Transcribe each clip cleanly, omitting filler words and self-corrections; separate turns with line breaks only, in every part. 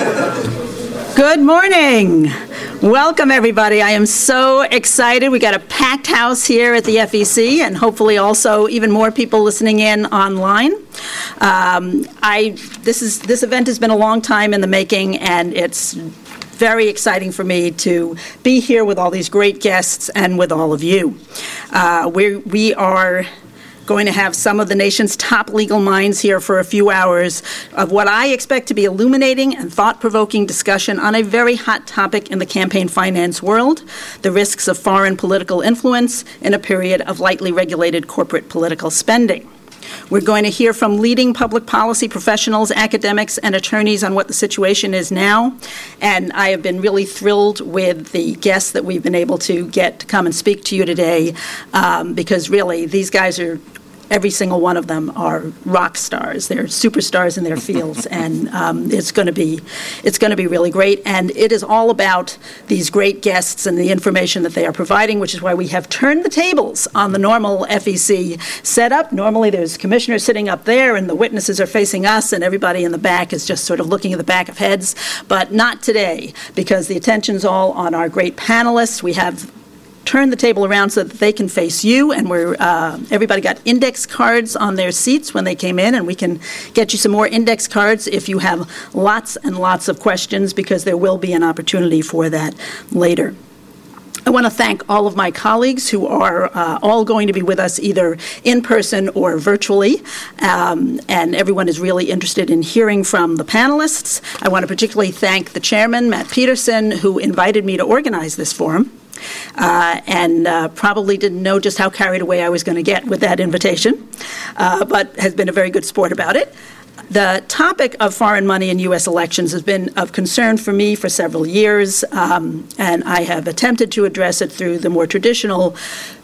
Good morning. Welcome, everybody. I am so excited. We got a packed house here at the FEC, and hopefully also even more people listening in online. This event has been a long time in the making, and it's very exciting for me to be here with all these great guests and with all of you. We are going to have some of the nation's top legal minds here for a few hours of what I expect to be illuminating and thought-provoking discussion on a very hot topic in the campaign finance world, the risks of foreign political influence in a period of lightly regulated corporate political spending. We're going to hear from leading public policy professionals, academics, and attorneys on what the situation is now. And I have been really thrilled with the guests that we've been able to get to come and speak to you today, because really these guys are, every single one of them are rock stars. They're superstars in their fields, and it's going to be really great. And it is all about these great guests and the information that they are providing, which is why we have turned the tables on the normal FEC setup. Normally, there's commissioners sitting up there, and the witnesses are facing us, and everybody in the back is just sort of looking at the back of heads. But not today, because the attention's all on our great panelists. We have turn the table around so that they can face you, and everybody got index cards on their seats when they came in, and we can get you some more index cards if you have lots and lots of questions, because there will be an opportunity for that later. I want to thank all of my colleagues who are all going to be with us either in person or virtually, and everyone is really interested in hearing from the panelists. I want to particularly thank the chairman, Matt Peterson, who invited me to organize this forum. And probably didn't know just how carried away I was going to get with that invitation, but has been a very good sport about it. The topic of foreign money in U.S. elections has been of concern for me for several years, and I have attempted to address it through some more traditional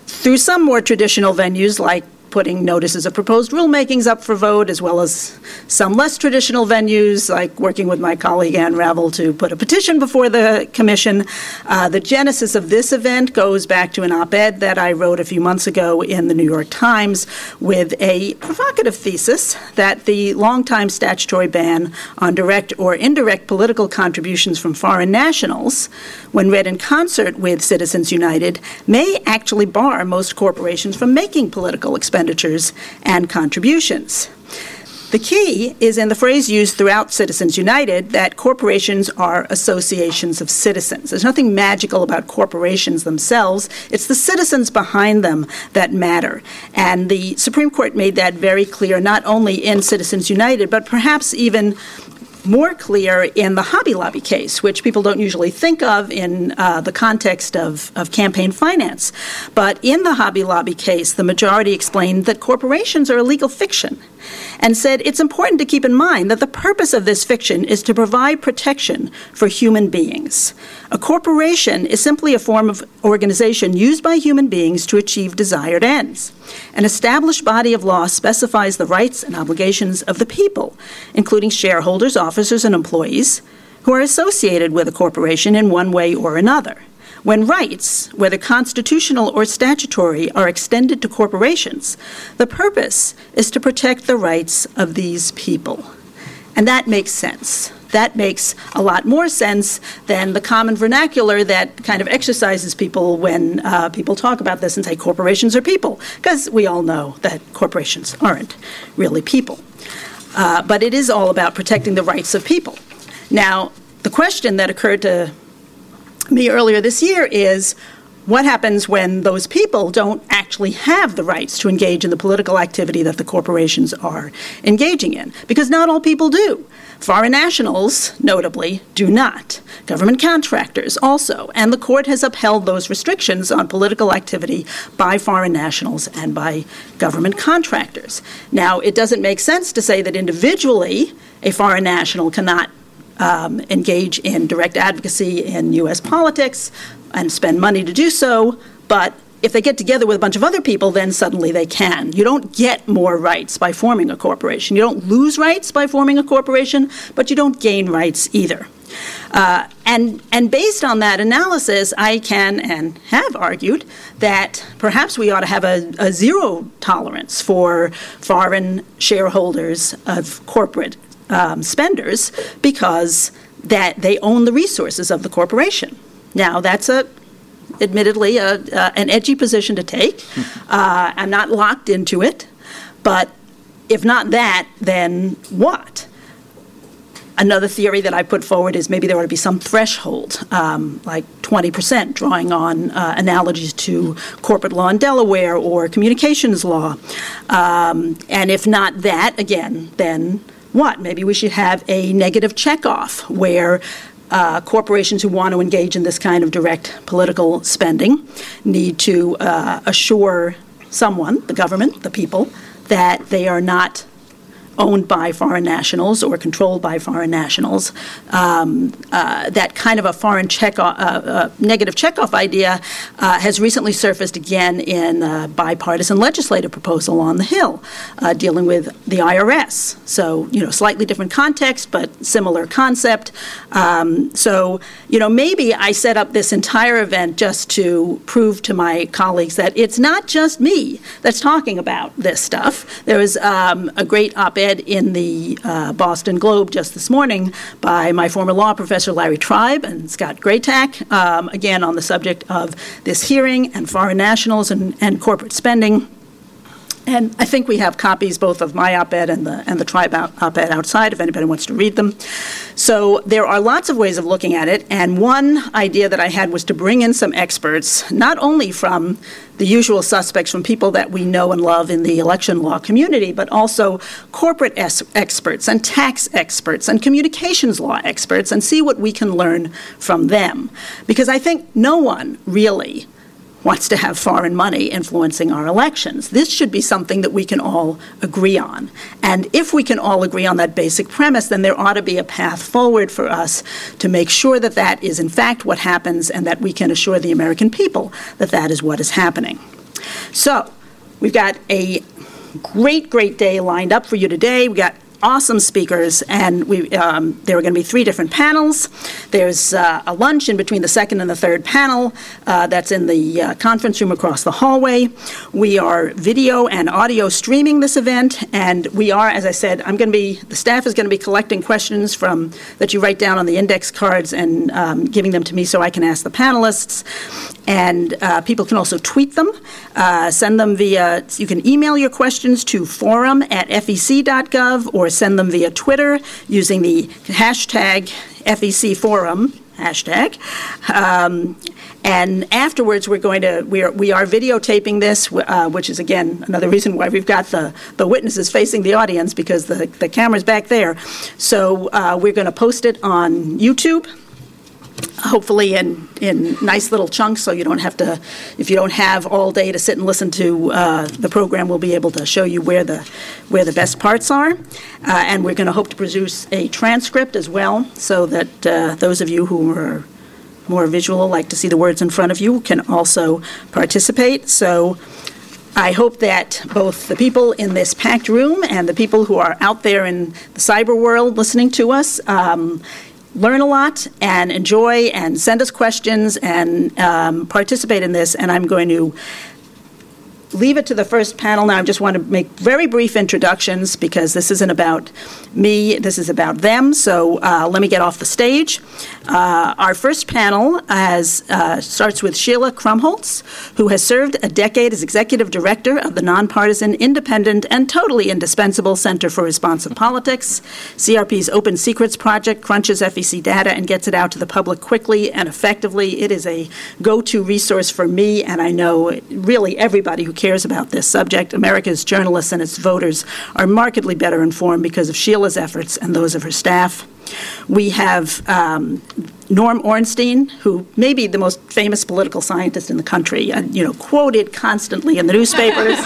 venues like putting notices of proposed rulemakings up for vote, as well as some less traditional venues, like working with my colleague Ann Ravel to put a petition before the commission. The genesis of this event goes back to an op-ed that I wrote a few months ago in the New York Times with a provocative thesis that the longtime statutory ban on direct or indirect political contributions from foreign nationals, when read in concert with Citizens United, may actually bar most corporations from making political expenditures and contributions. The key is in the phrase used throughout Citizens United that corporations are associations of citizens. There's nothing magical about corporations themselves. It's the citizens behind them that matter. And the Supreme Court made that very clear, not only in Citizens United, but perhaps even more clear in the Hobby Lobby case, which people don't usually think of in the context of campaign finance. But in the Hobby Lobby case, the majority explained that corporations are a legal fiction and said it's important to keep in mind that the purpose of this fiction is to provide protection for human beings. A corporation is simply a form of organization used by human beings to achieve desired ends. An established body of law specifies the rights and obligations of the people, including shareholders, officers, and employees, who are associated with a corporation in one way or another. When rights, whether constitutional or statutory, are extended to corporations, the purpose is to protect the rights of these people. And that makes sense. That makes a lot more sense than the common vernacular that kind of exercises people when people talk about this and say corporations are people, because we all know that corporations aren't really people. But it is all about protecting the rights of people. Now, the question that occurred to me earlier this year is, what happens when those people don't actually have the rights to engage in the political activity that the corporations are engaging in? Because not all people do. Foreign nationals, notably, do not. Government contractors also. And the court has upheld those restrictions on political activity by foreign nationals and by government contractors. Now, it doesn't make sense to say that individually a foreign national cannot engage in direct advocacy in U.S. politics and spend money to do so, but if they get together with a bunch of other people, then suddenly they can. You don't get more rights by forming a corporation. You don't lose rights by forming a corporation, but you don't gain rights either. And based on that analysis, I can and have argued that perhaps we ought to have a zero tolerance for foreign shareholders of corporate spenders, because that they own the resources of the corporation. Now, that's admittedly an edgy position to take. I'm not locked into it, but if not that, then what? Another theory that I put forward is maybe there ought to be some threshold, like 20%, drawing on analogies to corporate law in Delaware or communications law. And if not that, again, then what? Maybe we should have a negative checkoff where corporations who want to engage in this kind of direct political spending need to assure someone, the government, the people, that they are not owned by foreign nationals or controlled by foreign nationals. That kind of a foreign negative checkoff idea has recently surfaced again in a bipartisan legislative proposal on the Hill dealing with the IRS. So, slightly different context, but similar concept. So, maybe I set up this entire event just to prove to my colleagues that it's not just me that's talking about this stuff. There was a great op-ed in the Boston Globe just this morning by my former law professor Larry Tribe and Scott Graytack, again on the subject of this hearing and foreign nationals and corporate spending. And I think we have copies both of my op-ed and the Tribe op-ed outside if anybody wants to read them. So there are lots of ways of looking at it, and one idea that I had was to bring in some experts, not only from the usual suspects, from people that we know and love in the election law community, but also corporate experts and tax experts and communications law experts, and see what we can learn from them. Because I think no one really wants to have foreign money influencing our elections. This should be something that we can all agree on. And if we can all agree on that basic premise, then there ought to be a path forward for us to make sure that that is in fact what happens and that we can assure the American people that that is what is happening. So we've got a great, great day lined up for you today. We got awesome speakers, and there are going to be 3 different panels. There's a lunch in between the second and the third panel that's in the conference room across the hallway. We are video and audio streaming this event, and we are, as I said, the staff is going to be collecting questions that you write down on the index cards and giving them to me so I can ask the panelists. And people can also tweet them, send them you can email your questions to forum@fec.gov or send them via Twitter using the hashtag FECForum hashtag. And afterwards, we are videotaping this, which is, again, another reason why we've got the witnesses facing the audience, because the camera's back there. So we're going to post it on YouTube, hopefully in nice little chunks, so you don't have to, if you don't have all day to sit and listen to the program, we'll be able to show you where the best parts are. And we're going to hope to produce a transcript as well, so that those of you who are more visual, like to see the words in front of you, can also participate. So I hope that both the people in this packed room and the people who are out there in the cyber world listening to us learn a lot and enjoy and send us questions and participate in this. And I'm going to leave it to the first panel now. I just want to make very brief introductions because this isn't about me, this is about them. So let me get off the stage. Our first panel starts with Sheila Krumholtz, who has served a decade as executive director of the nonpartisan, independent, and totally indispensable Center for Responsive Politics. CRP's Open Secrets Project crunches FEC data and gets it out to the public quickly and effectively. It is a go-to resource for me, and I know really everybody who cares about this subject. America's journalists and its voters are markedly better informed because of Sheila's efforts and those of her staff. We have Norm Ornstein, who may be the most famous political scientist in the country, quoted constantly in the newspapers,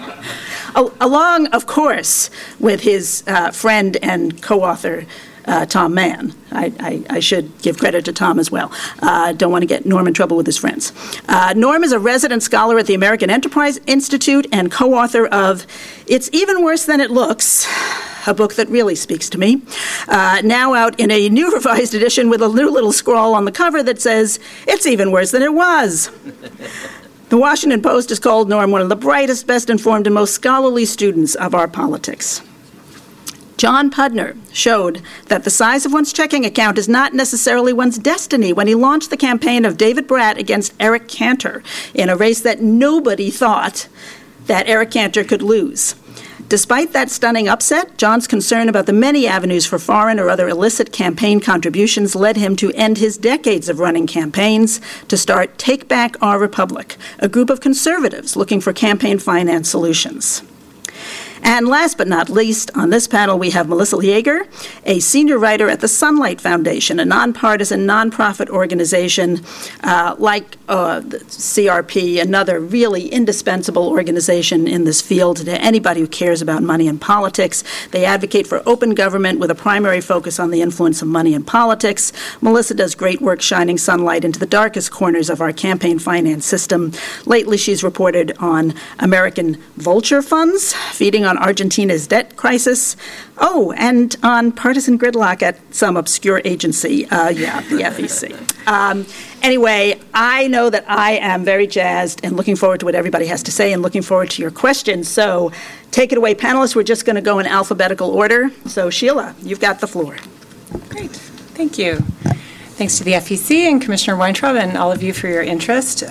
along, of course, with his friend and co-author, Tom Mann. I should give credit to Tom as well. Don't want to get Norm in trouble with his friends. Norm is a resident scholar at the American Enterprise Institute and co-author of It's Even Worse Than It Looks, a book that really speaks to me, now out in a new revised edition with a new little scroll on the cover that says, "It's even worse than it was." The Washington Post has called Norm one of the brightest, best informed, and most scholarly students of our politics. John Pudner showed that the size of one's checking account is not necessarily one's destiny when he launched the campaign of David Brat against Eric Cantor in a race that nobody thought that Eric Cantor could lose. Despite that stunning upset, John's concern about the many avenues for foreign or other illicit campaign contributions led him to end his decades of running campaigns to start Take Back Our Republic, a group of conservatives looking for campaign finance solutions. And last but not least, on this panel, we have Melissa Yeager, a senior writer at the Sunlight Foundation, a nonpartisan, nonprofit organization like the CRP, another really indispensable organization in this field to anybody who cares about money and politics. They advocate for open government with a primary focus on the influence of money in politics. Melissa does great work shining sunlight into the darkest corners of our campaign finance system. Lately, she's reported on American vulture funds, feeding on Argentina's debt crisis, and on partisan gridlock at some obscure agency, the FEC. Anyway, I know that I am very jazzed and looking forward to what everybody has to say and looking forward to your questions. So take it away, panelists. We're just going to go in alphabetical order. So Sheila, you've got the floor.
Great. Thank you. Thanks to the FEC and Commissioner Weintraub and all of you for your interest.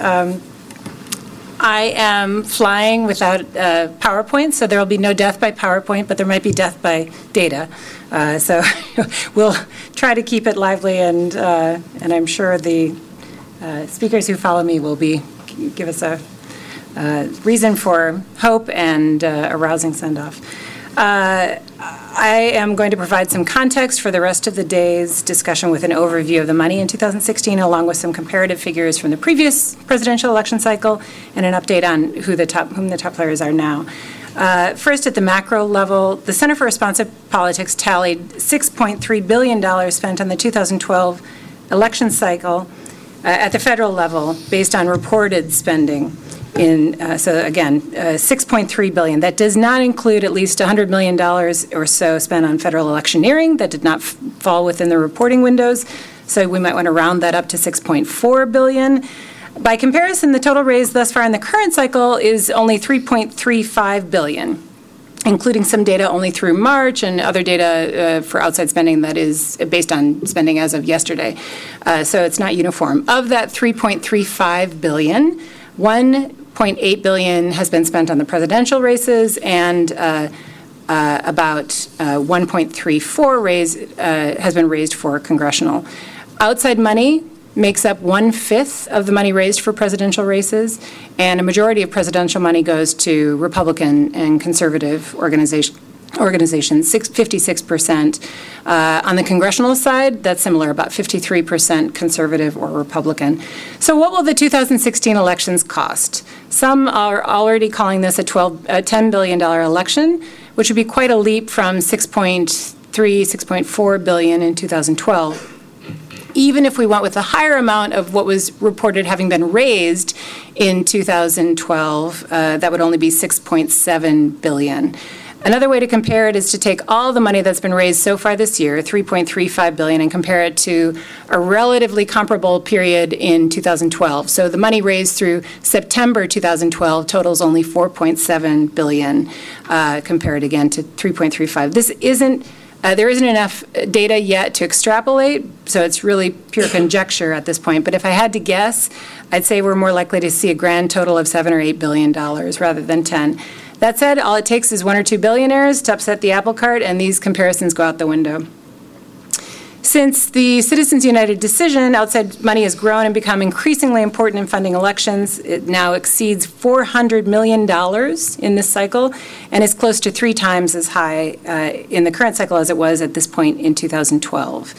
I am flying without PowerPoint, so there will be no death by PowerPoint, but there might be death by data. So we'll try to keep it lively, and I'm sure the speakers who follow me will give us a reason for hope and a rousing send-off. I am going to provide some context for the rest of the day's discussion with an overview of the money in 2016, along with some comparative figures from the previous presidential election cycle and an update on whom the top players are now. First, at the macro level, the Center for Responsive Politics tallied $6.3 billion spent on the 2012 election cycle at the federal level based on reported spending. So again, $6.3 billion. That does not include at least $100 million or so spent on federal electioneering. That did not fall within the reporting windows. So we might want to round that up to $6.4 billion. By comparison, the total raised thus far in the current cycle is only $3.35 billion, including some data only through March and other data for outside spending that is based on spending as of yesterday. So it's not uniform. Of that $3.35 billion, $1.8 billion has been spent on the presidential races, and about $1.34 has been raised for congressional. Outside money makes up 1/5 of the money raised for presidential races, and a majority of presidential money goes to Republican and conservative organizations, 56%. On the congressional side, that's similar, about 53% conservative or Republican. So what will the 2016 elections cost? Some are already calling this a $10 billion election, which would be quite a leap from $6.4 billion in 2012. Even if we went with a higher amount of what was reported having been raised in 2012, that would only be $6.7 billion. Another way to compare it is to take all the money that's been raised so far this year, $3.35 billion, and compare it to a relatively comparable period in 2012. So the money raised through September 2012 totals only $4.7 billion, compared again to $3.35. There isn't enough data yet to extrapolate, so it's really pure conjecture at this point. But if I had to guess, I'd say we're more likely to see a grand total of $7 or $8 billion rather than 10. That said, all it takes is one or two billionaires to upset the apple cart, and these comparisons go out the window. Since the Citizens United decision, outside money has grown and become increasingly important in funding elections. It now exceeds $400 million in this cycle and is close to 3 times as high in the current cycle as it was at this point in 2012.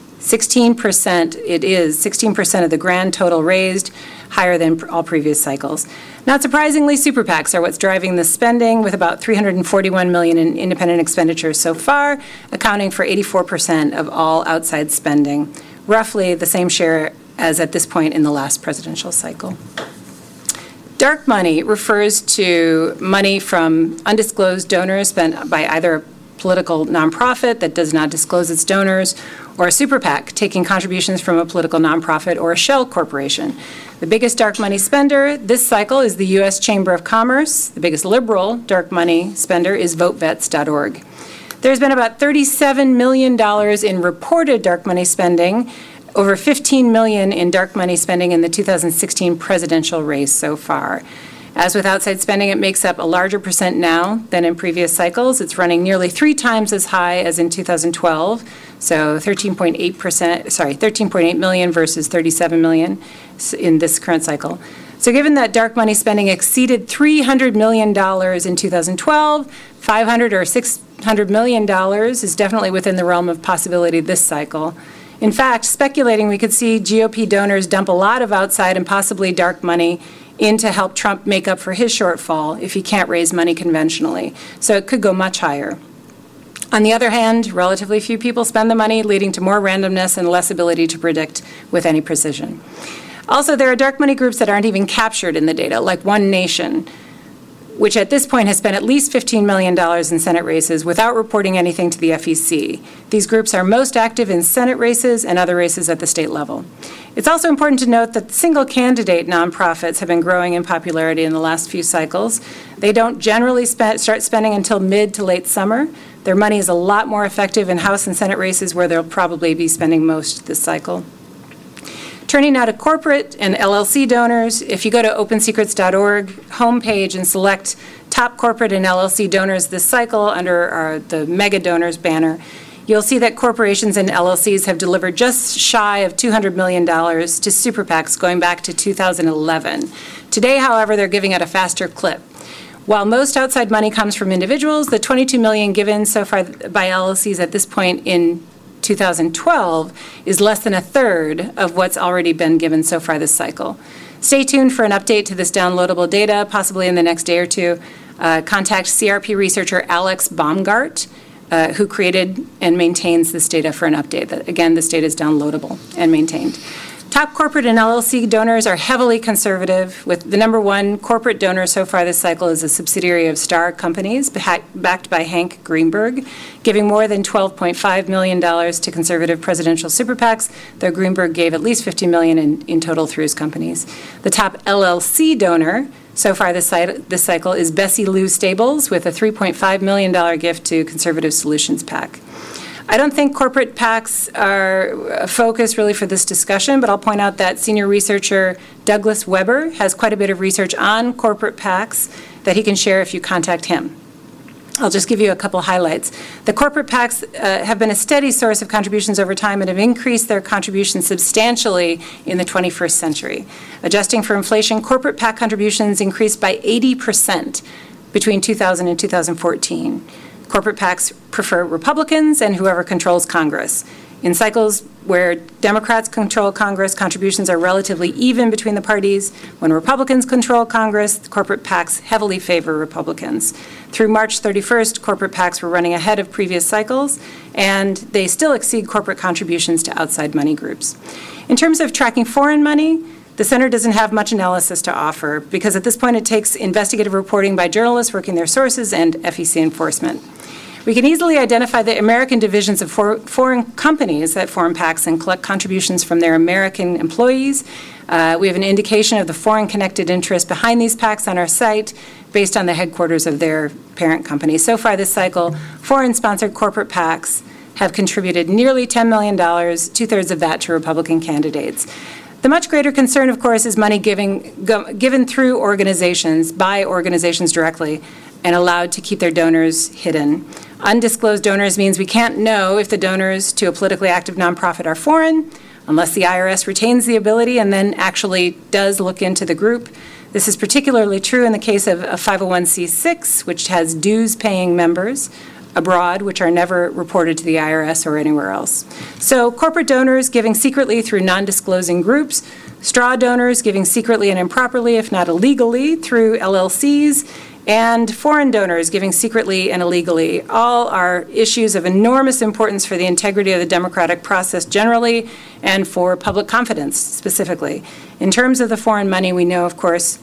16% of the grand total raised, higher than all previous cycles. Not surprisingly, super PACs are what's driving the spending, with about $341 million in independent expenditures so far, accounting for 84% of all outside spending, roughly the same share as at this point in the last presidential cycle. Dark money refers to money from undisclosed donors spent by either a political nonprofit that does not disclose its donors, or a super PAC taking contributions from a political nonprofit or a shell corporation. The biggest dark money spender this cycle is the U.S. Chamber of Commerce. The biggest liberal dark money spender is VoteVets.org. There's been about $37 million in reported dark money spending, over $15 million in dark money spending in the 2016 presidential race so far. As with outside spending, it makes up a larger percent now than in previous cycles. It's running nearly 3 times as high as in 2012, so 13.8 million versus 37 million in this current cycle. So given that dark money spending exceeded $300 million in 2012, $500 or $600 million is definitely within the realm of possibility this cycle. In fact, speculating, we could see GOP donors dump a lot of outside and possibly dark money in to help Trump make up for his shortfall if he can't raise money conventionally. So it could go much higher. On the other hand, relatively few people spend the money, leading to more randomness and less ability to predict with any precision. Also, there are dark money groups that aren't even captured in the data, like One Nation, which at this point has spent at least $15 million in Senate races without reporting anything to the FEC. These groups are most active in Senate races and other races at the state level. It's also important to note that single-candidate nonprofits have been growing in popularity in the last few cycles. They don't generally start spending until mid to late summer. Their money is a lot more effective in House and Senate races where they'll probably be spending most this cycle. Turning now to corporate and LLC donors, if you go to opensecrets.org homepage and select top corporate and LLC donors this cycle under the mega donors banner, you'll see that corporations and LLCs have delivered just shy of $200 million to super PACs going back to 2011. Today, however, they're giving at a faster clip. While most outside money comes from individuals, the $22 million given so far by LLCs at this point in 2012 is less than a third of what's already been given so far this cycle. Stay tuned for an update to this downloadable data, possibly in the next day or two. Contact CRP researcher Alex Baumgart, who created and maintains this data for an update. Again, this data is downloadable and maintained. Top corporate and LLC donors are heavily conservative, with the number one corporate donor so far this cycle is a subsidiary of Star Companies, backed by Hank Greenberg, giving more than $12.5 million to conservative presidential super PACs, though Greenberg gave at least $50 million in total through his companies. The top LLC donor so far this cycle is Bessie Lou Stables with a $3.5 million gift to Conservative Solutions PAC. I don't think corporate PACs are a focus really for this discussion, but I'll point out that senior researcher Douglas Weber has quite a bit of research on corporate PACs that he can share if you contact him. I'll just give you a couple highlights. The corporate PACs have been a steady source of contributions over time and have increased their contributions substantially in the 21st century. Adjusting for inflation, corporate PAC contributions increased by 80% between 2000 and 2014. Corporate PACs prefer Republicans and whoever controls Congress. In cycles where Democrats control Congress, contributions are relatively even between the parties. When Republicans control Congress, corporate PACs heavily favor Republicans. Through March 31st, corporate PACs were running ahead of previous cycles, and they still exceed corporate contributions to outside money groups. In terms of tracking foreign money, the Center doesn't have much analysis to offer because at this point it takes investigative reporting by journalists working their sources and FEC enforcement. We can easily identify the American divisions of foreign companies that form PACs and collect contributions from their American employees. We have an indication of the foreign-connected interest behind these PACs on our site based on the headquarters of their parent company. So far this cycle, foreign-sponsored corporate PACs have contributed nearly $10 million, two-thirds of that to Republican candidates. The much greater concern, of course, is money given through organizations, by organizations directly, and allowed to keep their donors hidden. Undisclosed donors means we can't know if the donors to a politically active nonprofit are foreign, unless the IRS retains the ability and then actually does look into the group. This is particularly true in the case of a 501c6, which has dues-paying members abroad, which are never reported to the IRS or anywhere else. So corporate donors giving secretly through non-disclosing groups, straw donors giving secretly and improperly, if not illegally, through LLCs, and foreign donors giving secretly and illegally. All are issues of enormous importance for the integrity of the democratic process generally and for public confidence specifically. In terms of the foreign money, we know, of course,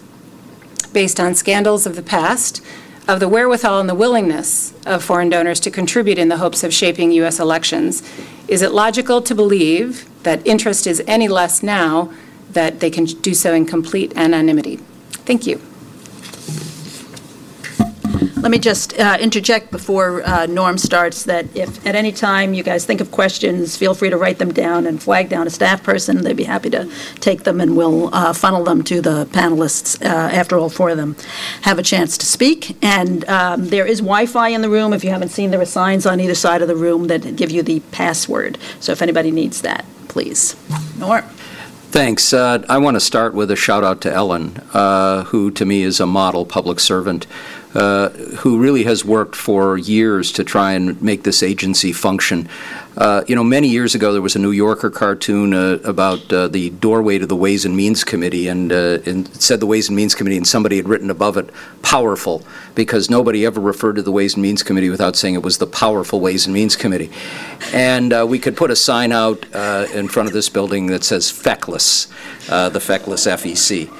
based on scandals of the past, of the wherewithal and the willingness of foreign donors to contribute in the hopes of shaping U.S. elections. Is it logical to believe that interest is any less now that they can do so in complete anonymity? Thank you.
Let me just interject before Norm starts that if at any time you guys think of questions, feel free to write them down and flag down a staff person. They'd be happy to take them, and we'll funnel them to the panelists after all four of them have a chance to speak. And there is Wi-Fi in the room. If you haven't seen, there are signs on either side of the room that give you the password. So if anybody needs that, please. Norm.
Thanks. I want to start with a shout out to Ellen, who to me is a model public servant, who really has worked for years to try and make this agency function. Many years ago there was a New Yorker cartoon about the doorway to the Ways and Means Committee, and it said the Ways and Means Committee, and somebody had written above it, powerful, because nobody ever referred to the Ways and Means Committee without saying it was the powerful Ways and Means Committee. And we could put a sign out in front of this building that says feckless, the feckless FEC.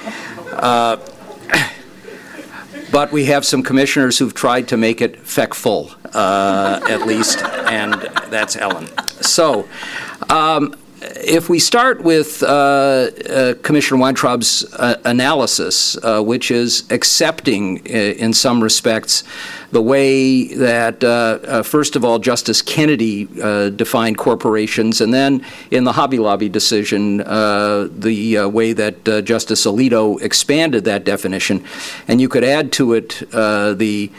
But we have some commissioners who've tried to make it feckful, at least, and that's Ellen. So, if we start with Commissioner Weintraub's analysis, which is accepting, in some respects, the way that, first of all, Justice Kennedy defined corporations, and then in the Hobby Lobby decision, the way that Justice Alito expanded that definition. And you could add to it the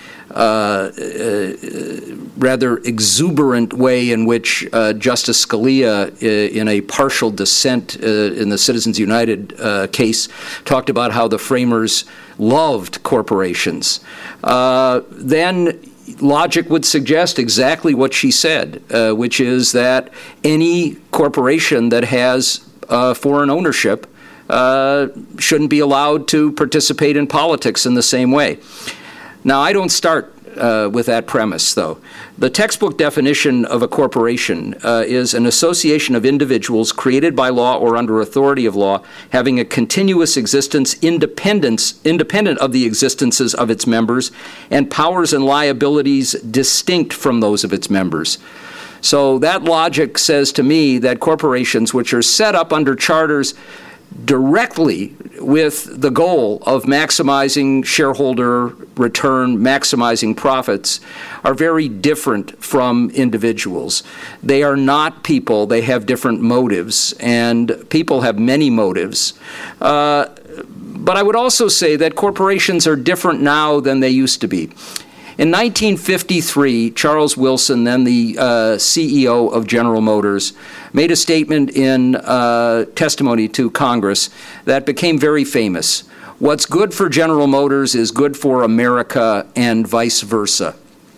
rather exuberant way in which Justice Scalia, in a partial dissent in the Citizens United case, talked about how the framers loved corporations. Then logic would suggest exactly what she said, which is that any corporation that has foreign ownership shouldn't be allowed to participate in politics in the same way. Now, I don't start with that premise, though. The textbook definition of a corporation is an association of individuals created by law or under authority of law, having a continuous existence independent of the existences of its members, and powers and liabilities distinct from those of its members. So that logic says to me that corporations which are set up under charters directly with the goal of maximizing shareholder return, maximizing profits, are very different from individuals. They are not people. They have different motives, and people have many motives. But I would also say that corporations are different now than they used to be. In 1953, Charles Wilson, then the CEO of General Motors, made a statement in testimony to Congress that became very famous. What's good for General Motors is good for America, and vice versa.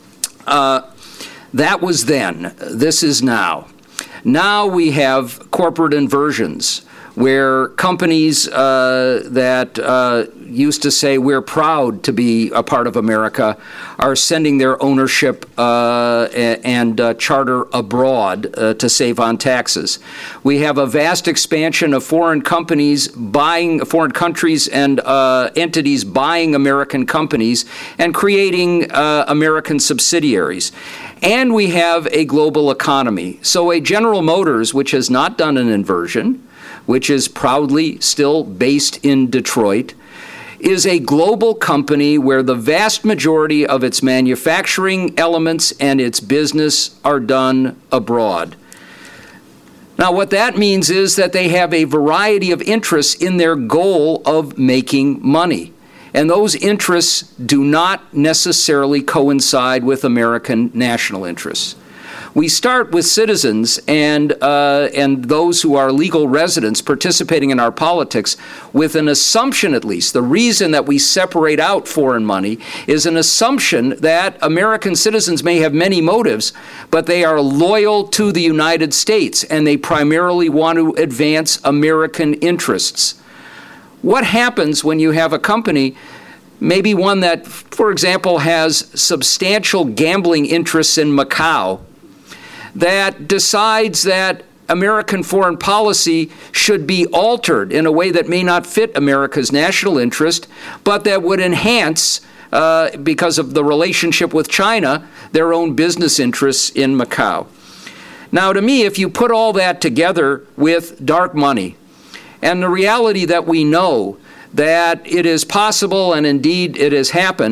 That was then. This is now. Now we have corporate inversions, where companies that used to say we're proud to be a part of America are sending their ownership and charter abroad to save on taxes. We have a vast expansion of foreign countries and entities buying American companies and creating American subsidiaries. And we have a global economy. So a General Motors, which has not done an inversion, which is proudly still based in Detroit, is a global company where the vast majority of its manufacturing elements and its business are done abroad. Now, what that means is that they have a variety of interests in their goal of making money. And those interests do not necessarily coincide with American national interests. We start with citizens and those who are legal residents participating in our politics with an assumption, at least. The reason that we separate out foreign money is an assumption that American citizens may have many motives, but they are loyal to the United States and they primarily want to advance American interests. What happens when you have a company, maybe one that, for example, has substantial gambling interests in Macau, that decides that American foreign policy should be altered in a way that may not fit America's national interest, but that would enhance, because of the relationship with China, their own business interests in Macau? Now, to me, if you put all that together with dark money and the reality that we know that it is possible, and indeed it has happened,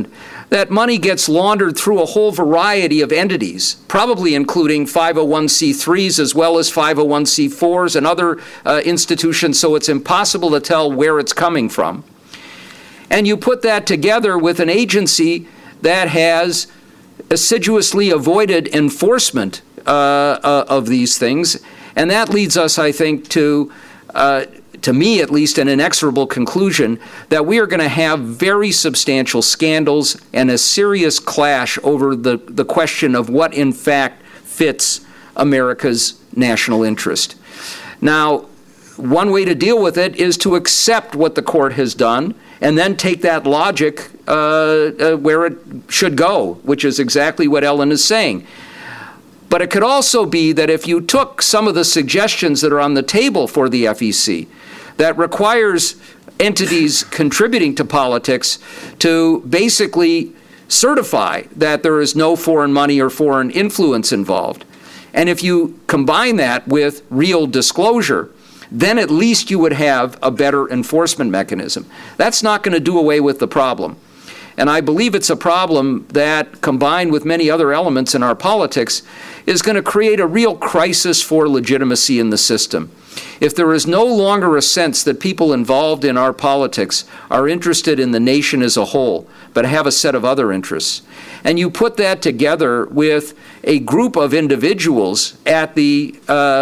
that money gets laundered through a whole variety of entities, probably including 501c3s as well as 501c4s and other institutions, so it's impossible to tell where it's coming from. And you put that together with an agency that has assiduously avoided enforcement of these things, and that leads us, I think, to me at least, an inexorable conclusion that we are going to have very substantial scandals and a serious clash over the question of what in fact fits America's national interest. Now, one way to deal with it is to accept what the court has done and then take that logic where it should go, which is exactly what Ellen is saying. But it could also be that if you took some of the suggestions that are on the table for the FEC, that requires entities contributing to politics to basically certify that there is no foreign money or foreign influence involved. And if you combine that with real disclosure, then at least you would have a better enforcement mechanism. That's not going to do away with the problem. And I believe it's a problem that, combined with many other elements in our politics, is going to create a real crisis for legitimacy in the system. If there is no longer a sense that people involved in our politics are interested in the nation as a whole, but have a set of other interests, and you put that together with a group of individuals at the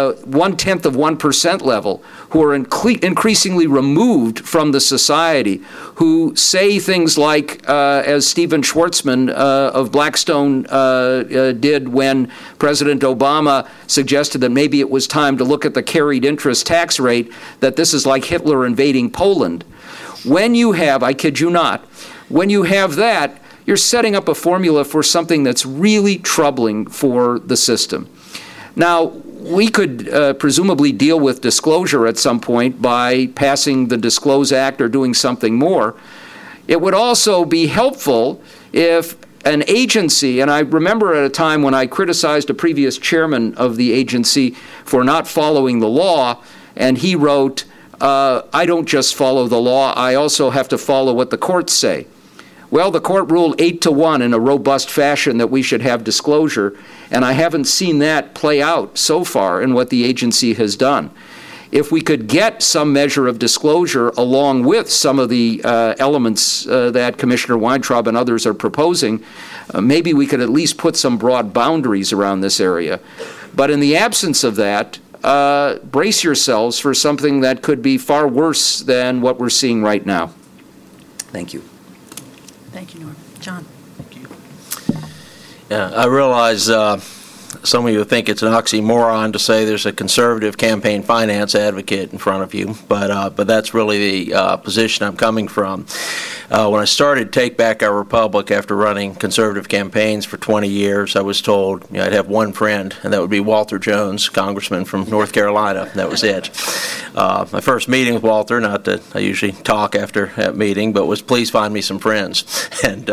0.1% level who are increasingly removed from the society, who say things like, as Stephen Schwartzman of Blackstone did when President Obama suggested that maybe it was time to look at the carried interest tax rate, that this is like Hitler invading Poland. When you have, I kid you not, when you have that, you're setting up a formula for something that's really troubling for the system. Now, we could presumably deal with disclosure at some point by passing the Disclose Act or doing something more. It would also be helpful if an agency, and I remember at a time when I criticized a previous chairman of the agency for not following the law, and he wrote, I don't just follow the law, I also have to follow what the courts say. Well, the court ruled 8-1 in a robust fashion that we should have disclosure, and I haven't seen that play out so far in what the agency has done. If we could get some measure of disclosure along with some of the elements that Commissioner Weintraub and others are proposing, maybe we could at least put some broad boundaries around this area. But in the absence of that, brace yourselves for something that could be far worse than what we're seeing right now. Thank you.
Thank you, Norm. John.
Thank you. Yeah, I realize some of you think it's an oxymoron to say there's a conservative campaign finance advocate in front of you, but that's really the position I'm coming from. When I started Take Back Our Republic after running conservative campaigns for 20 years, I was told I'd have one friend, and that would be Walter Jones, congressman from North Carolina. That was it. My first meeting with Walter, not that I usually talk after that meeting, but was please find me some friends. And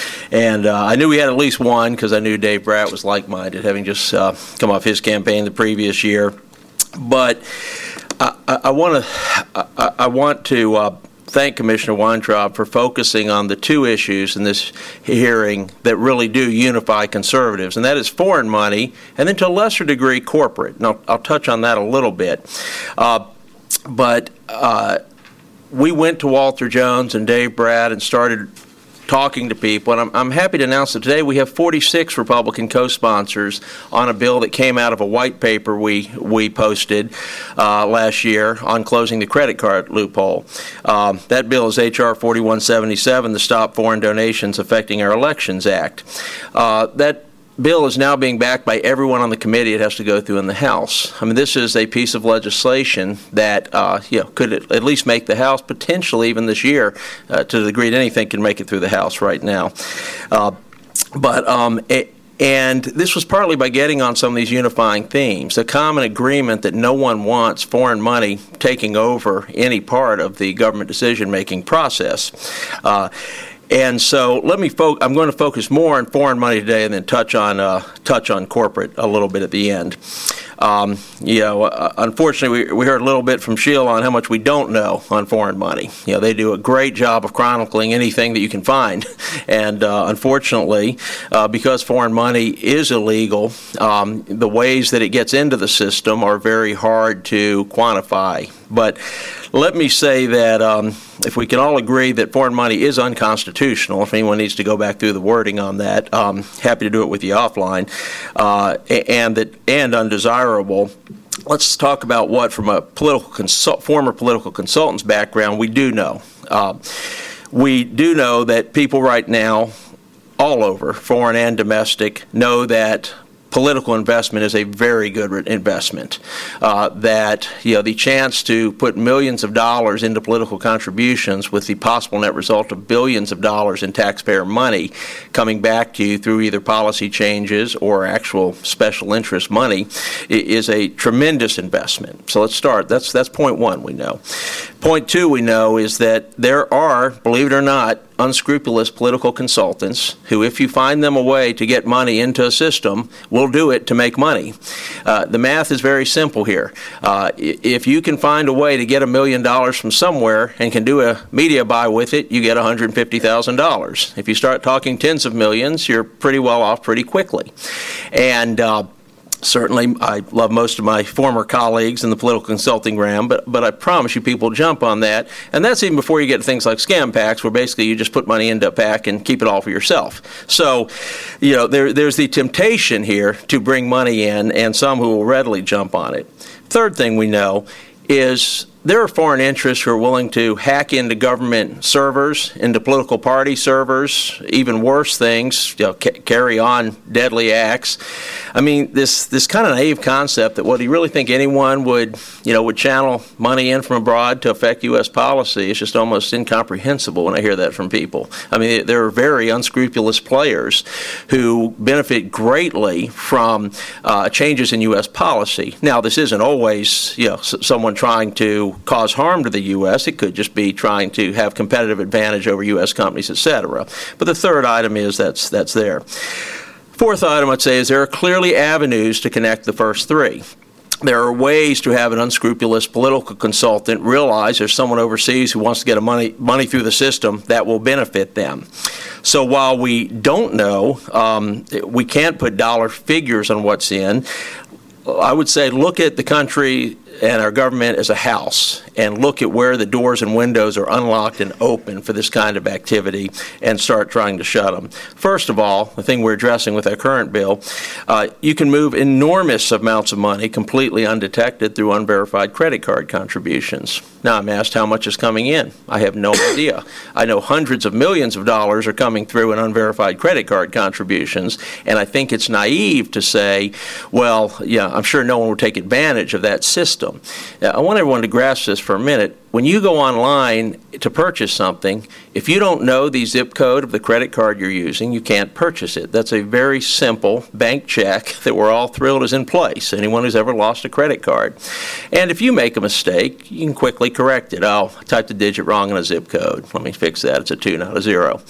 I knew we had at least one because I knew Dave Bratt was like-minded, having just come off his campaign the previous year. But I want to thank Commissioner Weintraub for focusing on the two issues in this hearing that really do unify conservatives, and that is foreign money and then to a lesser degree corporate. And I'll touch on that a little bit. But we went to Walter Jones and Dave Bratt and started talking to people, and I'm happy to announce that today we have 46 Republican co-sponsors on a bill that came out of a white paper we posted last year on closing the credit card loophole. That bill is H.R. 4177, the Stop Foreign Donations Affecting Our Elections Act. That bill is now being backed by everyone on the committee it has to go through in the House. I mean, this is a piece of legislation that could at least make the House, potentially even this year, to the degree that anything can make it through the House right now. And this was partly by getting on some of these unifying themes, a common agreement that no one wants foreign money taking over any part of the government decision-making process. And so I'm going to focus more on foreign money today and then touch on corporate a little bit at the end. Unfortunately, we heard a little bit from Sheila on how much we don't know on foreign money. They do a great job of chronicling anything that you can find. And unfortunately, because foreign money is illegal, the ways that it gets into the system are very hard to quantify. But let me say that if we can all agree that foreign money is unconstitutional, if anyone needs to go back through the wording on that, happy to do it with you offline, and undesirable. Let's talk about what, from a former political consultant's background, we do know. We do know that people right now, all over, foreign and domestic, know that political investment is a very good investment. That the chance to put millions of dollars into political contributions with the possible net result of billions of dollars in taxpayer money coming back to you through either policy changes or actual special interest money is a tremendous investment. So let's start. That's point one we know. Point two we know is that there are, believe it or not, unscrupulous political consultants who, if you find them a way to get money into a system, will do it to make money. The math is very simple here. If you can find a way to get $1 million from somewhere and can do a media buy with it, you get $150,000. If you start talking tens of millions, you're pretty well off pretty quickly. And certainly, I love most of my former colleagues in the political consulting realm, but I promise you people jump on that. And that's even before you get to things like scam packs, where basically you just put money into a pack and keep it all for yourself. So, there's the temptation here to bring money in, and some who will readily jump on it. Third thing we know is there are foreign interests who are willing to hack into government servers, into political party servers, even worse things, carry on deadly acts. I mean, this kind of naive concept that, do you really think anyone would channel money in from abroad to affect U.S. policy is just almost incomprehensible when I hear that from people. I mean, there are very unscrupulous players who benefit greatly from changes in U.S. policy. Now, this isn't always, someone trying to cause harm to the U.S. It could just be trying to have competitive advantage over U.S. companies, et cetera. But the third item is that's there. Fourth item, I'd say, is there are clearly avenues to connect the first three. There are ways to have an unscrupulous political consultant realize there's someone overseas who wants to get money through the system that will benefit them. So while we don't know, we can't put dollar figures on what's in, I would say look at the country and our government as a house and look at where the doors and windows are unlocked and open for this kind of activity and start trying to shut them. First of all, the thing we're addressing with our current bill, you can move enormous amounts of money completely undetected through unverified credit card contributions. Now, I'm asked how much is coming in. I have no idea. I know hundreds of millions of dollars are coming through in unverified credit card contributions, and I think it's naive to say, I'm sure no one will take advantage of that system. I want everyone to grasp this for a minute. When you go online to purchase something, if you don't know the zip code of the credit card you're using, you can't purchase it. That's a very simple bank check that we're all thrilled is in place. Anyone who's ever lost a credit card. And if you make a mistake, you can quickly correct it. I typed a digit wrong in a zip code. Let me fix that. It's a 2, not a 0.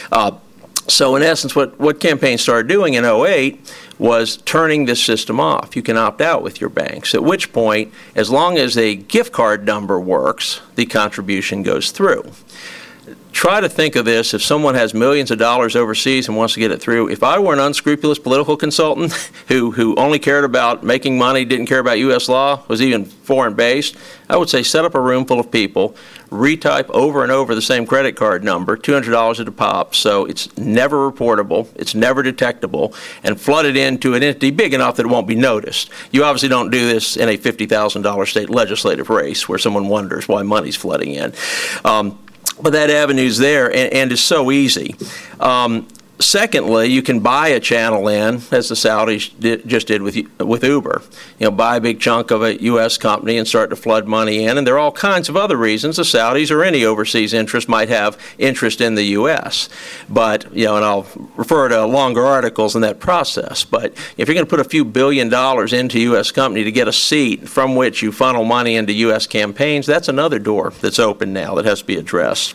So in essence, what campaigns started doing in 2008 was turning this system off. You can opt out with your banks, at which point, as long as a gift card number works, the contribution goes through. Try to think of this, if someone has millions of dollars overseas and wants to get it through. If I were an unscrupulous political consultant who only cared about making money, didn't care about U.S. law, was even foreign-based, I would say set up a room full of people, retype over and over the same credit card number, $200 at a pop, so it's never reportable, it's never detectable, and flood it into an entity big enough that it won't be noticed. You obviously don't do this in a $50,000 state legislative race where someone wonders why money's flooding in. But that avenue's there and is so easy. Secondly, you can buy a channel in, as the Saudis just did with Uber. Buy a big chunk of a U.S. company and start to flood money in. And there are all kinds of other reasons the Saudis or any overseas interest might have interest in the U.S. But, and I'll refer to longer articles in that process. But if you're going to put a few $1 billion into a U.S. company to get a seat from which you funnel money into U.S. campaigns, that's another door that's open now that has to be addressed.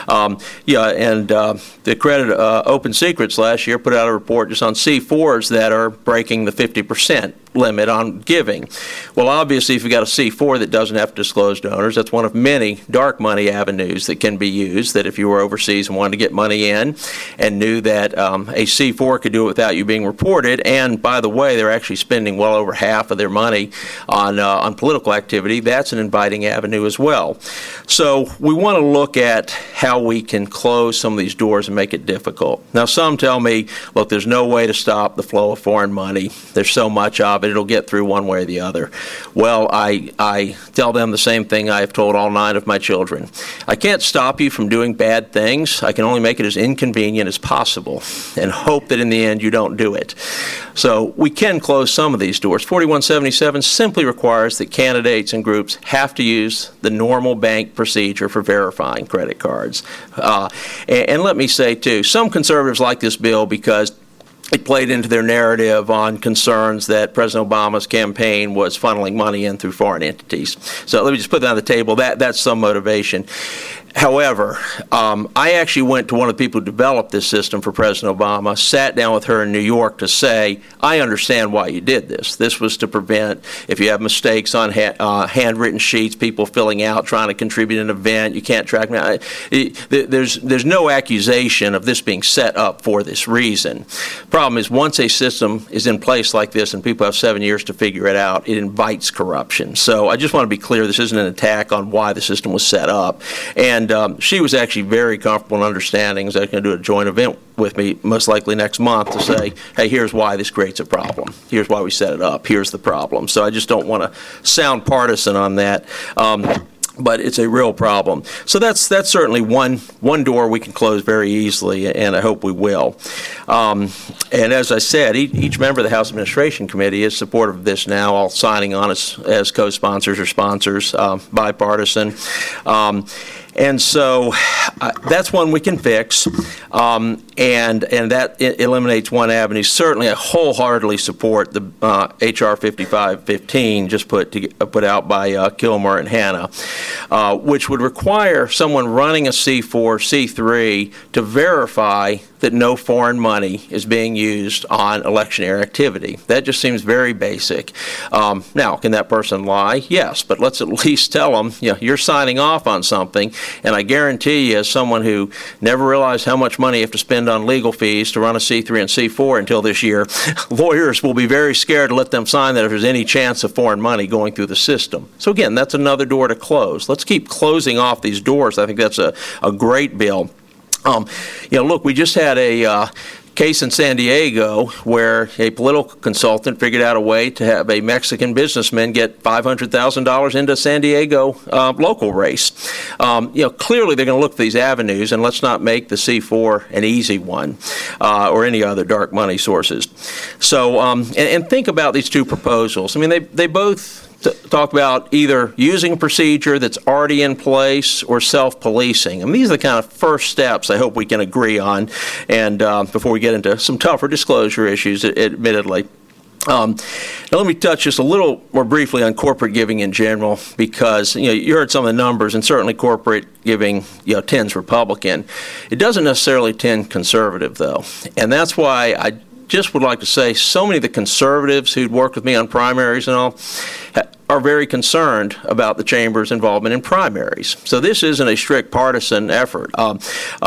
The credit Open Secrets last year put out a report just on C4s that are breaking the 50% limit on giving. Well, obviously, if you've got a C4 that doesn't have to disclose donors, that's one of many dark money avenues that can be used, that if you were overseas and wanted to get money in and knew that a C4 could do it without you being reported, and by the way, they're actually spending well over half of their money on political activity, that's an inviting avenue as well. So we want to look at how we can close some of these doors and make it difficult. Now, some tell me, look, there's no way to stop the flow of foreign money. There's so much of it, it'll get through one way or the other. Well, I tell them the same thing I have told all 9 of my children. I can't stop you from doing bad things. I can only make it as inconvenient as possible and hope that in the end you don't do it. So we can close some of these doors. 4177 simply requires that candidates and groups have to use the normal bank procedure for verifying credit cards. And let me say, too, some conservatives like this bill because it played into their narrative on concerns that President Obama's campaign was funneling money in through foreign entities. So let me just put that on the table. That's some motivation. However, I actually went to one of the people who developed this system for President Obama, sat down with her in New York to say, I understand why you did this. This was to prevent, if you have mistakes on handwritten sheets, people filling out, trying to contribute an event, you can't track me. There's no accusation of this being set up for this reason. Problem is, once a system is in place like this and people have 7 years to figure it out, it invites corruption. So I just want to be clear, this isn't an attack on why the system was set up. And she was actually very comfortable and understanding. Is going to do a joint event with me, most likely next month, to say, hey, here's why this creates a problem. Here's why we set it up. Here's the problem. So I just don't want to sound partisan on that. But it's a real problem. So that's certainly one door we can close very easily, and I hope we will. And as I said, each member of the House Administration Committee is supportive of this now, all signing on as co-sponsors or sponsors, bipartisan. And so that's one we can fix, and that eliminates one avenue. Certainly, I wholeheartedly support the H.R. 5515 just put out by Kilmer and Hanna, which would require someone running a C4, C3 to verify that no foreign money is being used on electioneering activity. That just seems very basic. Now, can that person lie? Yes, but let's at least tell them, you're signing off on something, and I guarantee you, as someone who never realized how much money you have to spend on legal fees to run a C3 and C4 until this year, lawyers will be very scared to let them sign that if there's any chance of foreign money going through the system. So again, that's another door to close. Let's keep closing off these doors. I think that's a great bill. Look, we just had a case in San Diego where a political consultant figured out a way to have a Mexican businessman get $500,000 into San Diego local race. Clearly they're going to look for these avenues, and let's not make the C4 an easy one or any other dark money sources. So, and think about these two proposals. I mean, they both talk about either using a procedure that's already in place or self-policing. And these are the kind of first steps I hope we can agree on, and before we get into some tougher disclosure issues, admittedly. Now let me touch just a little more briefly on corporate giving in general, because you heard some of the numbers, and certainly corporate giving tends Republican. It doesn't necessarily tend conservative, though, and that's why I just would like to say so many of the conservatives who'd worked with me on primaries and all are very concerned about the chamber's involvement in primaries. So this isn't a strict partisan effort. When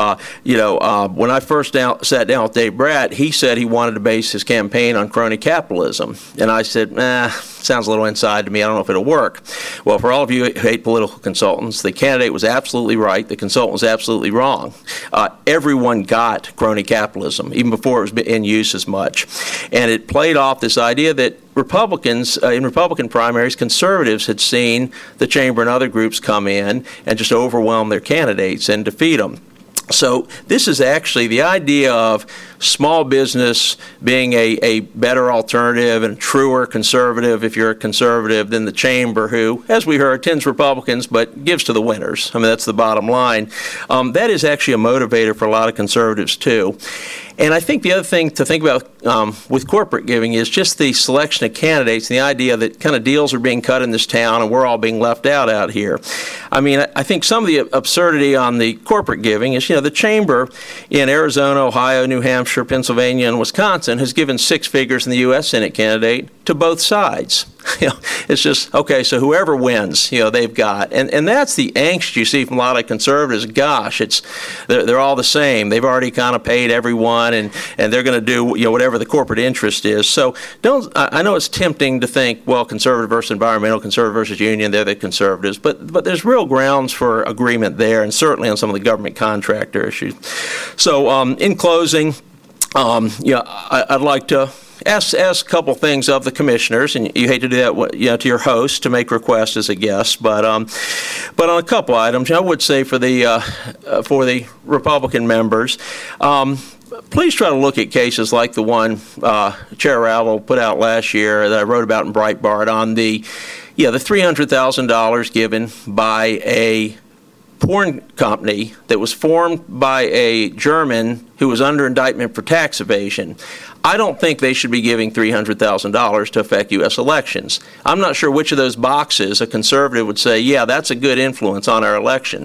I first sat down with Dave Bratt, he said he wanted to base his campaign on crony capitalism. And I said, sounds a little inside to me. I don't know if it'll work. Well, for all of you who hate political consultants, the candidate was absolutely right. The consultant was absolutely wrong. Everyone got crony capitalism, even before it was in use as much. And it played off this idea that Republicans, in Republican primaries, conservatives had seen the chamber and other groups come in and just overwhelm their candidates and defeat them. So this is actually the idea of small business being a better alternative and truer conservative, if you're a conservative, than the chamber, who, as we heard, tends Republicans but gives to the winners. I mean, that's the bottom line. That is actually a motivator for a lot of conservatives, too. And I think the other thing to think about with corporate giving is just the selection of candidates and the idea that kind of deals are being cut in this town and we're all being left out here. I mean, I think some of the absurdity on the corporate giving is, the chamber in Arizona, Ohio, New Hampshire, Pennsylvania, and Wisconsin has given six figures in the U.S. Senate candidate to both sides. It's just, okay, so whoever wins, they've got. And that's the angst you see from a lot of conservatives. Gosh, they're all the same. They've already kind of paid everyone, and they're going to do whatever the corporate interest is. So I know it's tempting to think, well, conservative versus environmental, conservative versus union, they're the conservatives. But there's real grounds for agreement there, and certainly on some of the government contractor issues. So in closing, I'd like to ask a couple things of the commissioners, and you hate to do that, to your host to make requests as a guest, but on a couple items, I would say for the Republican members, please try to look at cases like the one Chair Ravel put out last year that I wrote about in Breitbart on the $300,000 given by a porn company that was formed by a German who was under indictment for tax evasion. I don't think they should be giving $300,000 to affect U.S. elections. I'm not sure which of those boxes a conservative would say, yeah, that's a good influence on our election.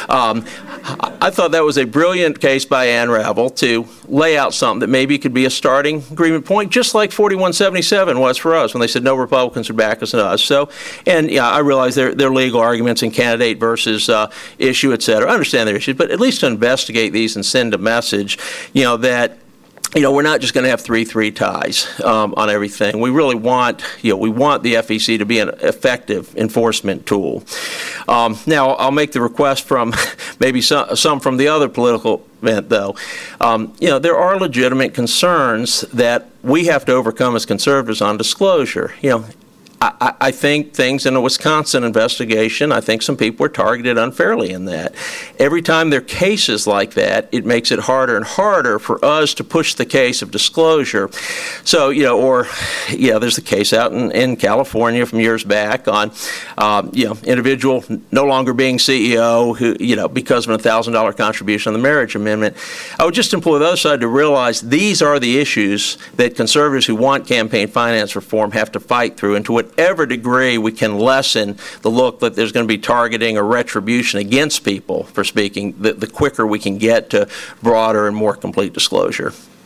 I thought that was a brilliant case by Ann Ravel to lay out something that maybe could be a starting agreement point, just like 4177 was for us when they said no Republicans would back us and us. So, and I realize there are legal arguments in candidate versus issue, et cetera. I understand their issues, but at least to investigate these and send a message, that we're not just going to have 3-3 ties on everything. We really want, we want the FEC to be an effective enforcement tool. Now, I'll make the request from maybe some from the other political event, though. There are legitimate concerns that we have to overcome as conservatives on disclosure. I think things in a Wisconsin investigation, I think some people were targeted unfairly in that. Every time there are cases like that, it makes it harder and harder for us to push the case of disclosure. So, there's the case out in California from years back on, individual no longer being CEO who, because of a $1,000 contribution on the marriage amendment. I would just implore the other side to realize these are the issues that conservatives who want campaign finance reform have to fight through, and to whatever degree we can lessen the look that there's going to be targeting or retribution against people for speaking, the quicker we can get to broader and more complete disclosure.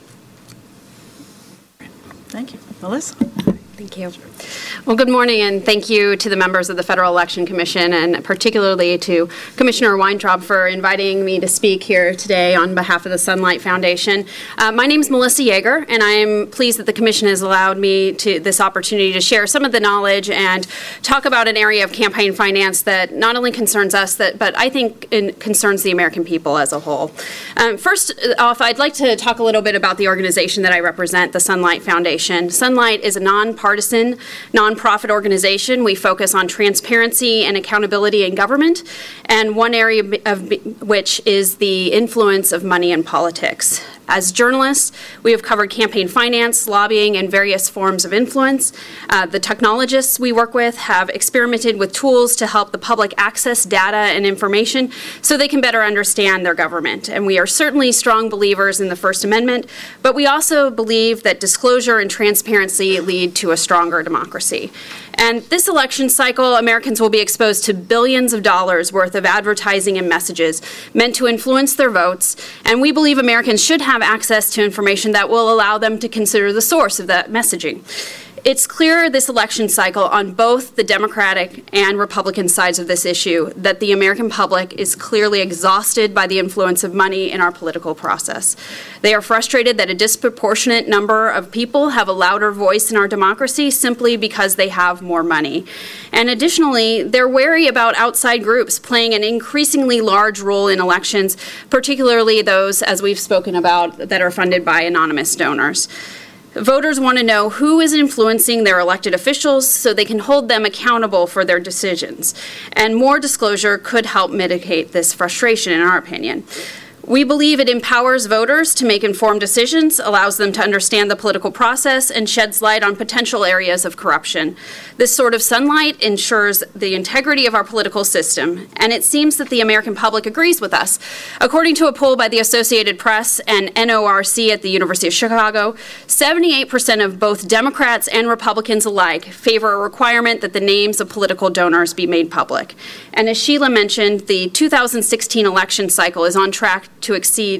Thank you. Melissa?
Thank you. Well, good morning, and thank you to the members of the Federal Election Commission, and particularly to Commissioner Weintraub for inviting me to speak here today on behalf of the Sunlight Foundation. My name is Melissa Yeager, and I am pleased that the Commission has allowed me this opportunity to share some of the knowledge and talk about an area of campaign finance that not only concerns us, but I think concerns the American people as a whole. First off, I'd like to talk a little bit about the organization that I represent, the Sunlight Foundation. Sunlight is a nonpartisan, nonprofit organization. We focus on transparency and accountability in government, and one area of which is the influence of money in politics. As journalists, we have covered campaign finance, lobbying, and various forms of influence. The technologists we work with have experimented with tools to help the public access data and information so they can better understand their government. And we are certainly strong believers in the First Amendment, but we also believe that disclosure and transparency lead to a stronger democracy. And this election cycle, Americans will be exposed to billions of dollars worth of advertising and messages meant to influence their votes, and we believe Americans should have access to information that will allow them to consider the source of that messaging. It's clear this election cycle on both the Democratic and Republican sides of this issue that the American public is clearly exhausted by the influence of money in our political process. They are frustrated that a disproportionate number of people have a louder voice in our democracy simply because they have more money. And additionally, they're wary about outside groups playing an increasingly large role in elections, particularly those, as we've spoken about, that are funded by anonymous donors. Voters want to know who is influencing their elected officials so they can hold them accountable for their decisions. And more disclosure could help mitigate this frustration, in our opinion. We believe it empowers voters to make informed decisions, allows them to understand the political process, and sheds light on potential areas of corruption. This sort of sunlight ensures the integrity of our political system, and it seems that the American public agrees with us. According to a poll by the Associated Press and NORC at the University of Chicago, 78% of both Democrats and Republicans alike favor a requirement that the names of political donors be made public. And as Sheila mentioned, the 2016 election cycle is on track to exceed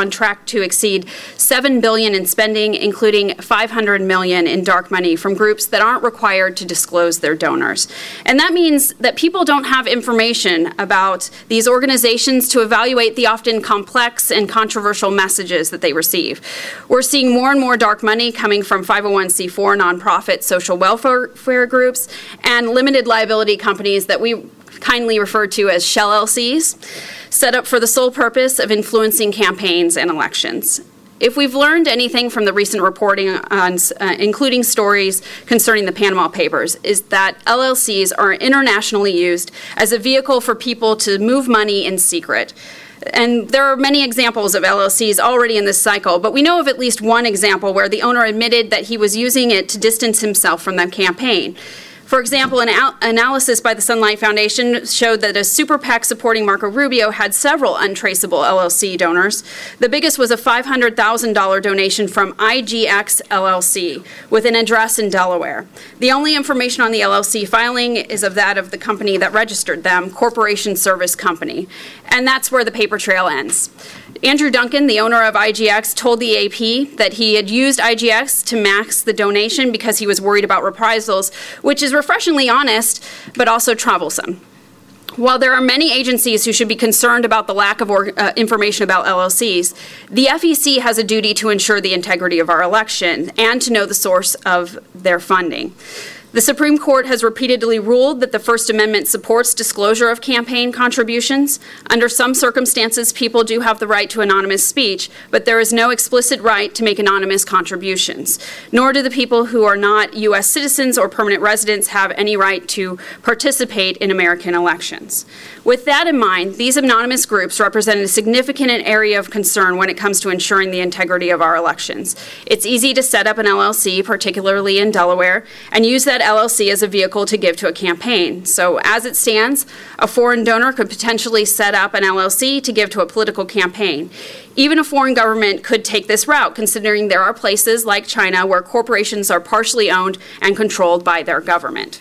$7 billion in spending, including $500 million in dark money from groups that aren't required to disclose their donors. And that means that people don't have information about these organizations to evaluate the often complex and controversial messages that they receive. We're seeing more and more dark money coming from 501c4 nonprofit social welfare groups and limited liability companies that we kindly refer to as shell LCs, set up for the sole purpose of influencing campaigns and elections. If we've learned anything from the recent reporting on, including stories concerning the Panama Papers, is that LLCs are internationally used as a vehicle for people to move money in secret. And there are many examples of LLCs already in this cycle, but we know of at least one example where the owner admitted that he was using it to distance himself from the campaign. For example, an analysis by the Sunlight Foundation showed that a super PAC supporting Marco Rubio had several untraceable LLC donors. The biggest was a $500,000 donation from IGX LLC with an address in Delaware. The only information on the LLC filing is of that of the company that registered them, Corporation Service Company. And that's where the paper trail ends. Andrew Duncan, the owner of IGX, told the AP that he had used IGX to max the donation because he was worried about reprisals, which is refreshingly honest, but also troublesome. While there are many agencies who should be concerned about the lack of information about LLCs, the FEC has a duty to ensure the integrity of our election and to know the source of their funding. The Supreme Court has repeatedly ruled that the First Amendment supports disclosure of campaign contributions. Under some circumstances, people do have the right to anonymous speech, but there is no explicit right to make anonymous contributions, nor do the people who are not U.S. citizens or permanent residents have any right to participate in American elections. With that in mind, these anonymous groups represent a significant area of concern when it comes to ensuring the integrity of our elections. It's easy to set up an LLC, particularly in Delaware, and use that LLC as a vehicle to give to a campaign. So as it stands, a foreign donor could potentially set up an LLC to give to a political campaign. Even a foreign government could take this route, considering there are places like China where corporations are partially owned and controlled by their government.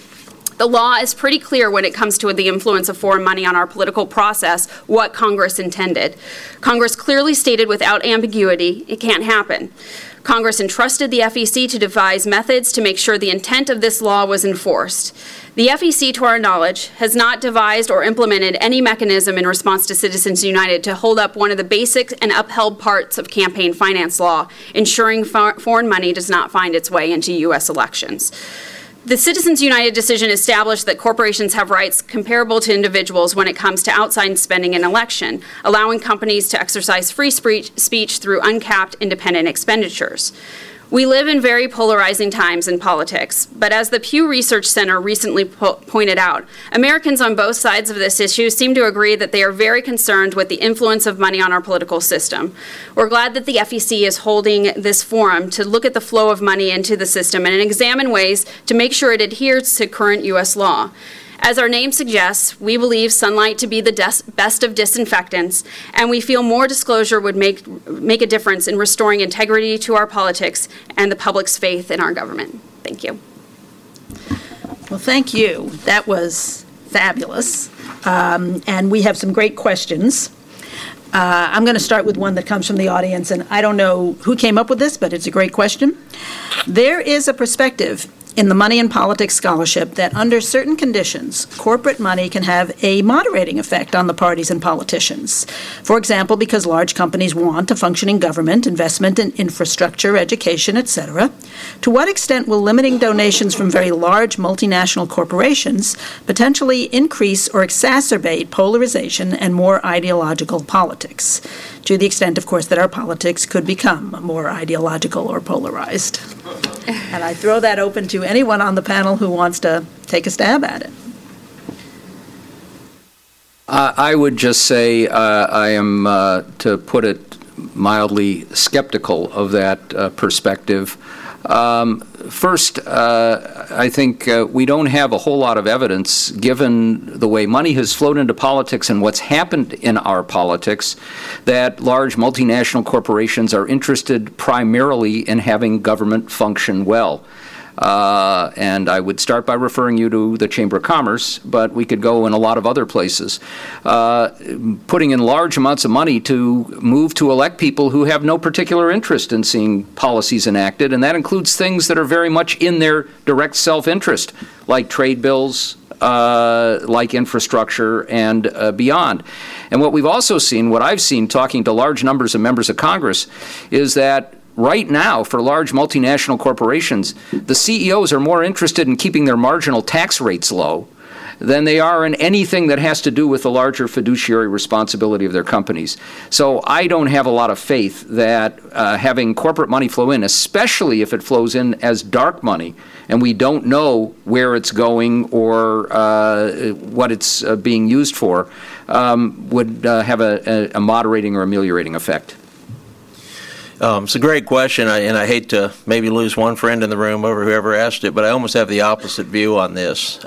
The law is pretty clear when it comes to the influence of foreign money on our political process, what Congress intended. Congress clearly stated without ambiguity, it can't happen. Congress entrusted the FEC to devise methods to make sure the intent of this law was enforced. The FEC, to our knowledge, has not devised or implemented any mechanism in response to Citizens United to hold up one of the basic and upheld parts of campaign finance law, ensuring foreign money does not find its way into U.S. elections. The Citizens United decision established that corporations have rights comparable to individuals when it comes to outside spending an election, allowing companies to exercise free speech through uncapped independent expenditures. We live in very polarizing times in politics, but as the Pew Research Center recently pointed out, Americans on both sides of this issue seem to agree that they are very concerned with the influence of money on our political system. We're glad that the FEC is holding this forum to look at the flow of money into the system and examine ways to make sure it adheres to current U.S. law. As our name suggests, we believe sunlight to be the best of disinfectants, and we feel more disclosure would make a difference in restoring integrity to our politics and the public's faith in our government. Thank you.
Well, thank you. That was fabulous. And we have some great questions. I'm going to start with one that comes from the audience, and I don't know who came up with this, but it's a great question. There is a perspective in the Money and Politics Scholarship that under certain conditions, corporate money can have a moderating effect on the parties and politicians. For example, because large companies want a functioning government, investment in infrastructure, education, etc. To what extent will limiting donations from very large multinational corporations potentially increase or exacerbate polarization and more ideological politics? To the extent, of course, that our politics could become more ideological or polarized. And I throw that open to anyone on the panel who wants to take a stab at it.
I would just say I am, to put it mildly, skeptical of that perspective. First, I think we don't have a whole lot of evidence, given the way money has flowed into politics and what's happened in our politics, that large multinational corporations are interested primarily in having government function well. And I would start by referring you to the Chamber of Commerce, but we could go in a lot of other places. Putting in large amounts of money to move to elect people who have no particular interest in seeing policies enacted, and that includes things that are very much in their direct self-interest, like trade bills, like infrastructure, and beyond. And what we've also seen, what I've seen talking to large numbers of members of Congress, is that right now, for large multinational corporations, the CEOs are more interested in keeping their marginal tax rates low than they are in anything that has to do with the larger fiduciary responsibility of their companies. So I don't have a lot of faith that having corporate money flow in, especially if it flows in as dark money, and we don't know where it's going or what it's being used for, would have a moderating or ameliorating effect.
It's a great question, and I hate to maybe lose one friend in the room over whoever asked it, but I almost have the opposite view on this.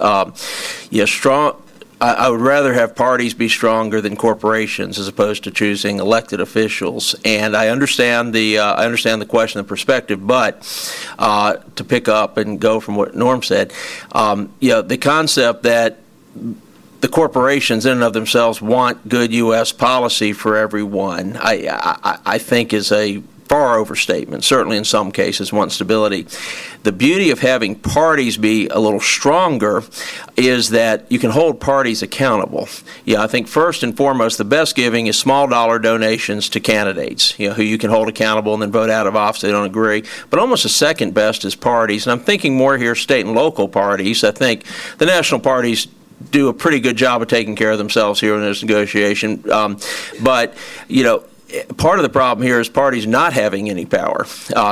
I would rather have parties be stronger than corporations as opposed to choosing elected officials. And I understand the question and perspective, but to pick up and go from what Norm said, the concept that the corporations in and of themselves want good U.S. policy for everyone, I think is a far overstatement. Certainly in some cases want stability. The beauty of having parties be a little stronger is that you can hold parties accountable. I think first and foremost, the best giving is small dollar donations to candidates, who you can hold accountable and then vote out of office if they don't agree. But almost the second best is parties. And I'm thinking more here state and local parties. I think the national parties do a pretty good job of taking care of themselves here in this negotiation. But part of the problem here is parties not having any power.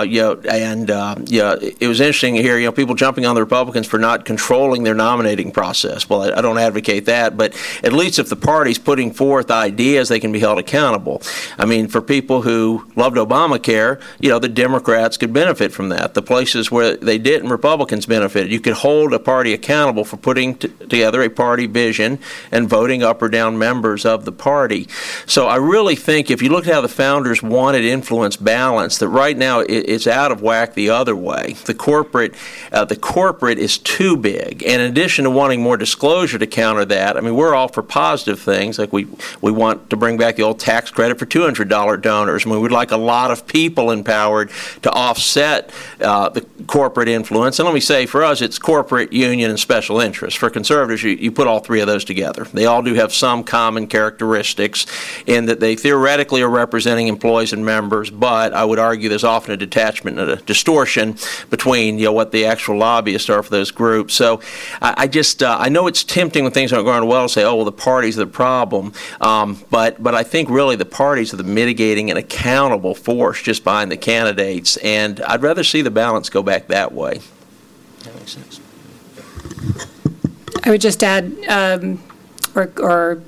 It was interesting to hear, people jumping on the Republicans for not controlling their nominating process. Well, I don't advocate that, but at least if the party's putting forth ideas, they can be held accountable. I mean, for people who loved Obamacare, the Democrats could benefit from that. The places where they didn't, Republicans benefited. You could hold a party accountable for putting together a party vision and voting up or down members of the party. So I really think if you look at how the founders wanted influence balance, that right now it's out of whack the other way. The corporate is too big. And in addition to wanting more disclosure to counter that, I mean, we're all for positive things, like we want to bring back the old tax credit for $200 donors. I mean, we'd like a lot of people empowered to offset the corporate influence. And let me say, for us, it's corporate, union, and special interest. For conservatives, you put all three of those together. They all do have some common characteristics in that they theoretically are representing employees and members, but I would argue there's often a detachment and a distortion between what the actual lobbyists are for those groups. So I know it's tempting when things aren't going well to say, the parties are the problem, but I think really the parties are the mitigating and accountable force just behind the candidates, and I'd rather see the balance go back that way. That makes sense.
I would just add or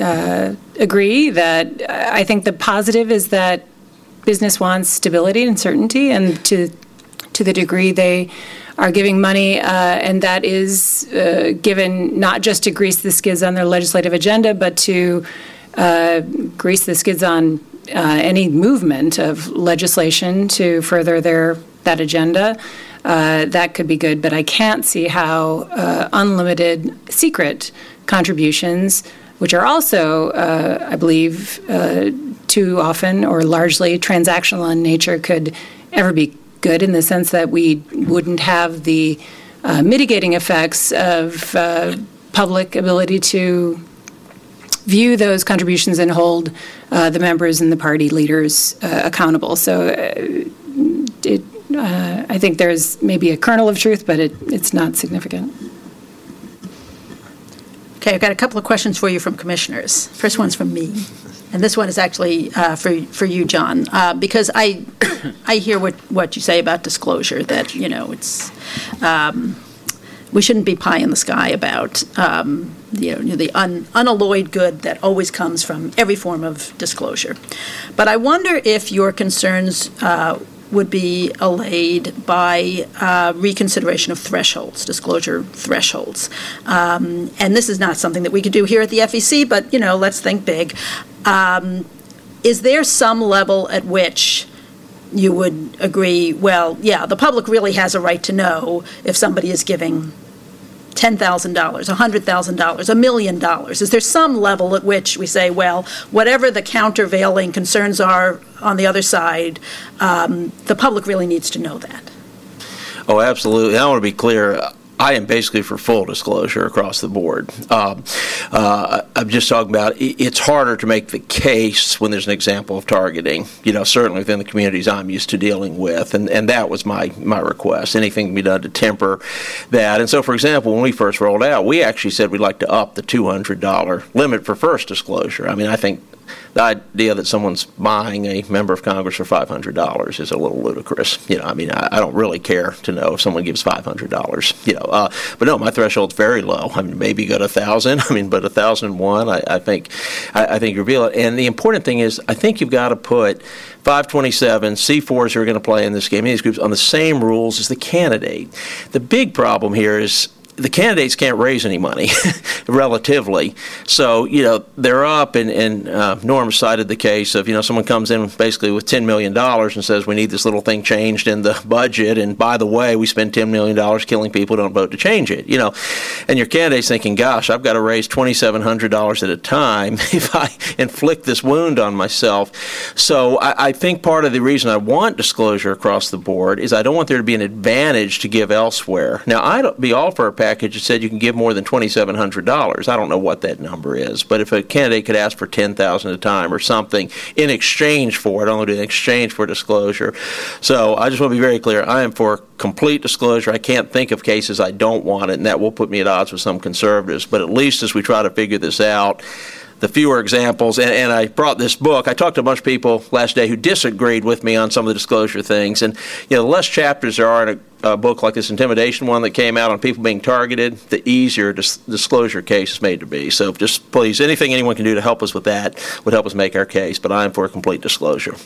agree that I think the positive is that business wants stability and certainty, and to the degree they are giving money, and that is given not just to grease the skids on their legislative agenda, but to grease the skids on any movement of legislation to further that agenda. That could be good, but I can't see how unlimited secret contributions, which are also, I believe, too often or largely transactional in nature, could ever be good, in the sense that we wouldn't have the mitigating effects of public ability to view those contributions and hold the members and the party leaders accountable. So I think there's maybe a kernel of truth, but it's not significant.
Okay, I've got a couple of questions for you from commissioners. First one's from me, and this one is actually for you, John, because I hear what you say about disclosure, that it's we shouldn't be pie in the sky about the unalloyed good that always comes from every form of disclosure. But I wonder if your concerns would be allayed by reconsideration of thresholds, disclosure thresholds. And this is not something that we could do here at the FEC, but, let's think big. Is there some level at which you would agree, well, yeah, the public really has a right to know if somebody is giving $10,000, $100,000, $1 million? Is there some level at which we say, well, whatever the countervailing concerns are on the other side, the public really needs to know that?
Oh, absolutely. I want to be clear. I am basically for full disclosure across the board. I'm just talking about it's harder to make the case when there's an example of targeting, certainly within the communities I'm used to dealing with. And that was my request. Anything can be done to temper that. And so, for example, when we first rolled out, we actually said we'd like to up the $200 limit for first disclosure. I mean, I think the idea that someone's buying a member of Congress for $500 is a little ludicrous. I don't really care to know if someone gives $500. But no, my threshold's very low. I mean, maybe go to 1,000. But 1,001, I think you reveal it. And the important thing is, I think you've got to put 527 C4s who are going to play in this game, in these groups, on the same rules as the candidate. The big problem here is the candidates can't raise any money, relatively. So, they're up, and Norm cited the case of, someone comes in basically with $10 million and says, we need this little thing changed in the budget, and by the way, we spend $10 million killing people who don't vote to change it, And your candidate's thinking, gosh, I've got to raise $2,700 at a time if I inflict this wound on myself. So I think part of the reason I want disclosure across the board is I don't want there to be an advantage to give elsewhere. Now, I'd be all for a package that said you can give more than $2,700. I don't know what that number is, but if a candidate could ask for $10,000 at a time or something in exchange for it, only in exchange for disclosure. So I just want to be very clear. I am for complete disclosure. I can't think of cases I don't want it, and that will put me at odds with some conservatives. But at least as we try to figure this out, the fewer examples, and I brought this book. I talked to a bunch of people last day who disagreed with me on some of the disclosure things, and the less chapters there are in a book like this intimidation one that came out on people being targeted, the easier disclosure case is made to be. So just please, anything anyone can do to help us with that would help us make our case, but I am for complete disclosure.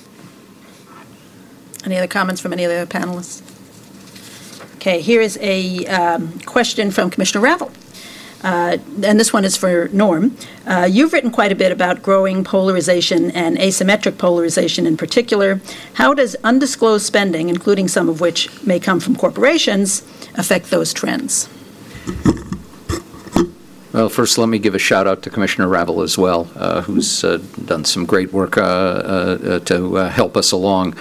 Any other comments from any of the panelists? Okay, here is a question from Commissioner Ravel. And this one is for Norm. You've written quite a bit about growing polarization and asymmetric polarization in particular. How does undisclosed spending, including some of which may come from corporations, affect those trends?
Well, first, let me give a shout out to Commissioner Ravel as well, who's done some great work to help us along.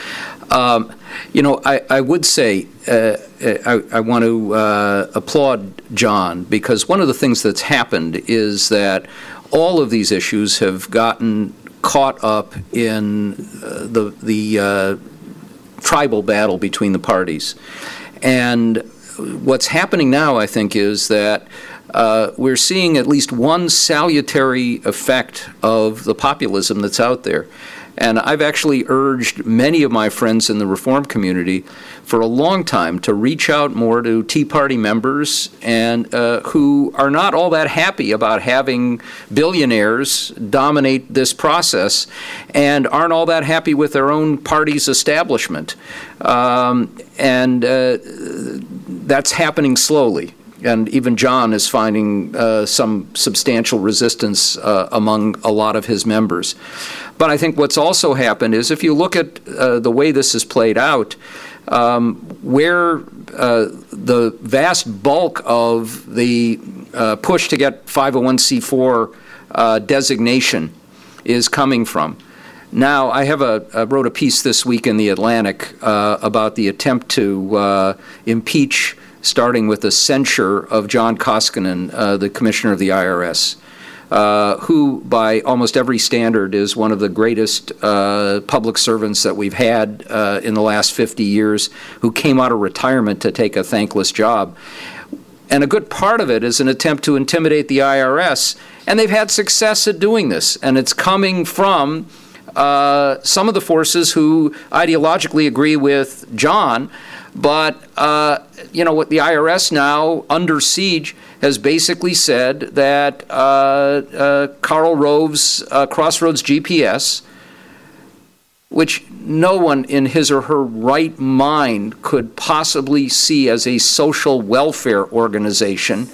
I would say I want to applaud John, because one of the things that's happened is that all of these issues have gotten caught up in the tribal battle between the parties. And what's happening now, I think, is that we're seeing at least one salutary effect of the populism that's out there. And I've actually urged many of my friends in the reform community for a long time to reach out more to Tea Party members and who are not all that happy about having billionaires dominate this process and aren't all that happy with their own party's establishment. And that's happening slowly. And even John is finding some substantial resistance among a lot of his members. But I think what's also happened is, if you look at the way this is played out, where the vast bulk of the push to get 501c4 designation is coming from. Now, I wrote a piece this week in The Atlantic about the attempt to impeach, starting with a censure of John Koskinen, the commissioner of the IRS, who, by almost every standard, is one of the greatest public servants that we've had in the last 50 years, who came out of retirement to take a thankless job. And a good part of it is an attempt to intimidate the IRS, and they've had success at doing this. And it's coming from some of the forces who ideologically agree with John, but what the IRS now, under siege, has basically said that Karl Rove's Crossroads GPS, which no one in his or her right mind could possibly see as a social welfare organization,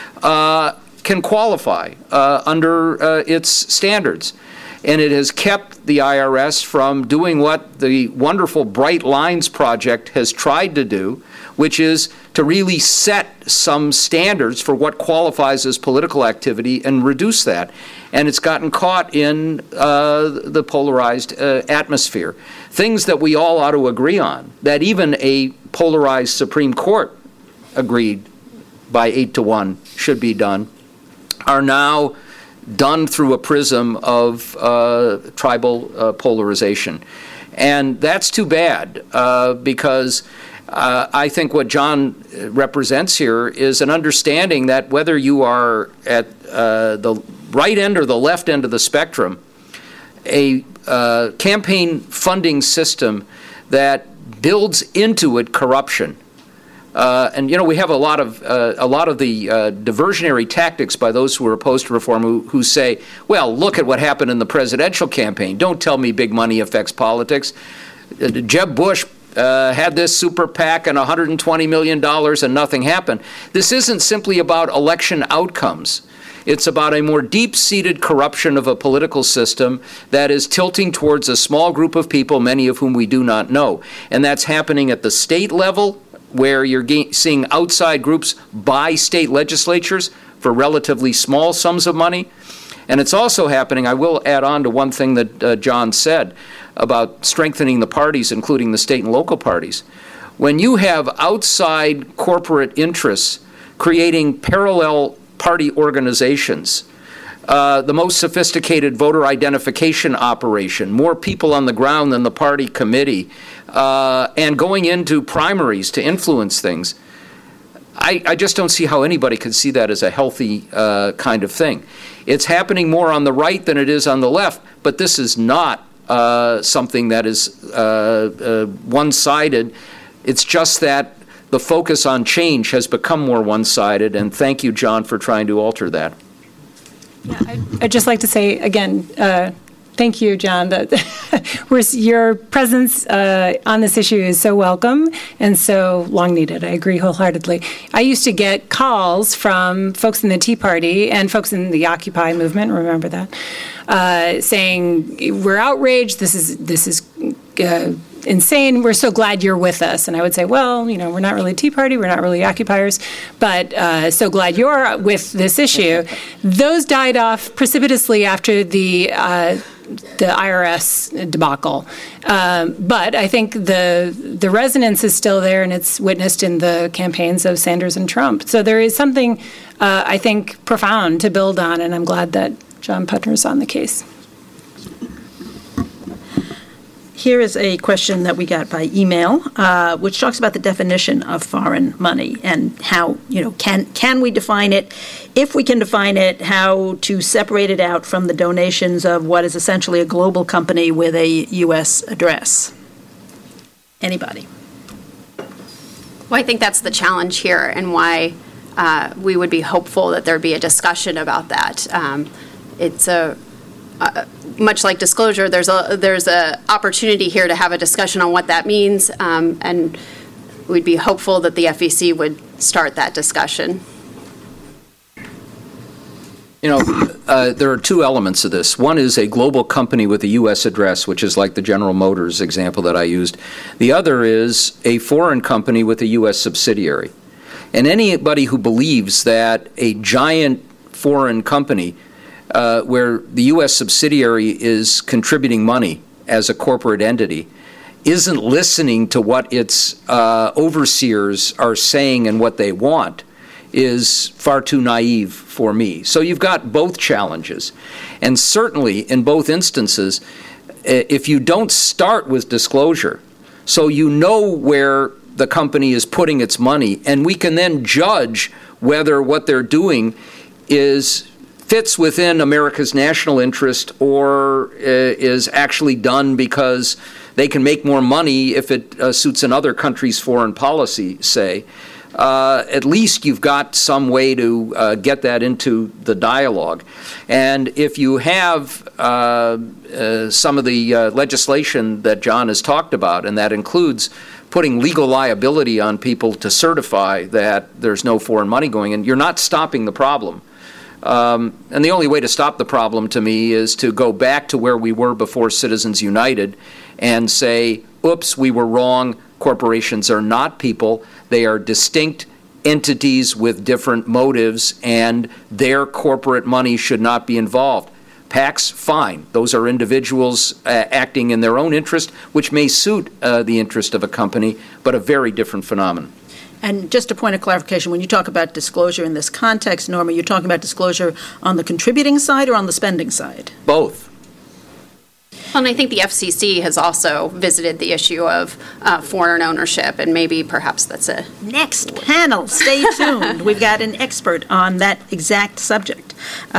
can qualify under its standards. And it has kept the IRS from doing what the wonderful Bright Lines Project has tried to do, which is to really set some standards for what qualifies as political activity and reduce that. And it's gotten caught in the polarized atmosphere. Things that we all ought to agree on, that even a polarized Supreme Court agreed by 8-1 should be done, are now done through a prism of tribal polarization. And that's too bad because I think what John represents here is an understanding that whether you are at the right end or the left end of the spectrum, a campaign funding system that builds into it corruption. And we have a lot of the diversionary tactics by those who are opposed to reform who say, well, look at what happened in the presidential campaign. Don't tell me big money affects politics. Jeb Bush had this super PAC and $120 million and nothing happened. This isn't simply about election outcomes. It's about a more deep-seated corruption of a political system that is tilting towards a small group of people, many of whom we do not know. And that's happening at the state level, where you're seeing outside groups buy state legislatures for relatively small sums of money. And it's also happening, I will add on to one thing that John said about strengthening the parties, including the state and local parties. When you have outside corporate interests creating parallel party organizations, the most sophisticated voter identification operation, more people on the ground than the party committee, and going into primaries to influence things, I just don't see how anybody could see that as a healthy kind of thing. It's happening more on the right than it is on the left, but this is not something that is one-sided. It's just that the focus on change has become more one-sided, and thank you, John, for trying to alter that.
Yeah, I'd just like to say again, thank you, John. Your presence on this issue is so welcome and so long needed. I agree wholeheartedly. I used to get calls from folks in the Tea Party and folks in the Occupy movement, remember that, saying, we're outraged, this is insane, we're so glad you're with us. And I would say, well, we're not really Tea Party, we're not really occupiers, but so glad you're with this issue. Those died off precipitously after the IRS debacle. But I think the resonance is still there, and it's witnessed in the campaigns of Sanders and Trump. So there is something, I think, profound to build on, and I'm glad that John Putner's on the case.
Here is a question that we got by email, which talks about the definition of foreign money and how, can we define it? If we can define it, how to separate it out from the donations of what is essentially a global company with a U.S. address. Anybody?
Well, I think that's the challenge here, and why we would be hopeful that there'd be a discussion about that. It's much like disclosure, there's a opportunity here to have a discussion on what that means, and we'd be hopeful that the FEC would start that discussion.
There are two elements of this. One is a global company with a U.S. address, which is like the General Motors example that I used. The other is a foreign company with a U.S. subsidiary. And anybody who believes that a giant foreign company where the U.S. subsidiary is contributing money as a corporate entity isn't listening to what its overseers are saying and what they want is far too naive for me. So you've got both challenges. And certainly in both instances, if you don't start with disclosure, so you know where the company is putting its money, and we can then judge whether what they're doing fits within America's national interest or is actually done because they can make more money if it suits another country's foreign policy, say. at least you've got some way to get that into the dialogue. And if you have some of the legislation that John has talked about, and that includes putting legal liability on people to certify that there's no foreign money going in, you're not stopping the problem. And the only way to stop the problem, to me, is to go back to where we were before Citizens United and say, oops, we were wrong. Corporations are not people. They are distinct entities with different motives, and their corporate money should not be involved. PACs, fine. Those are individuals acting in their own interest, which may suit the interest of a company, but a very different phenomenon.
And just a point of clarification, when you talk about disclosure in this context, Norma, you're talking about disclosure on the contributing side or on the spending side?
Both.
And I think the FCC has also visited the issue of foreign ownership, and maybe perhaps that's a...
Next panel, stay tuned. We've got an expert on that exact subject.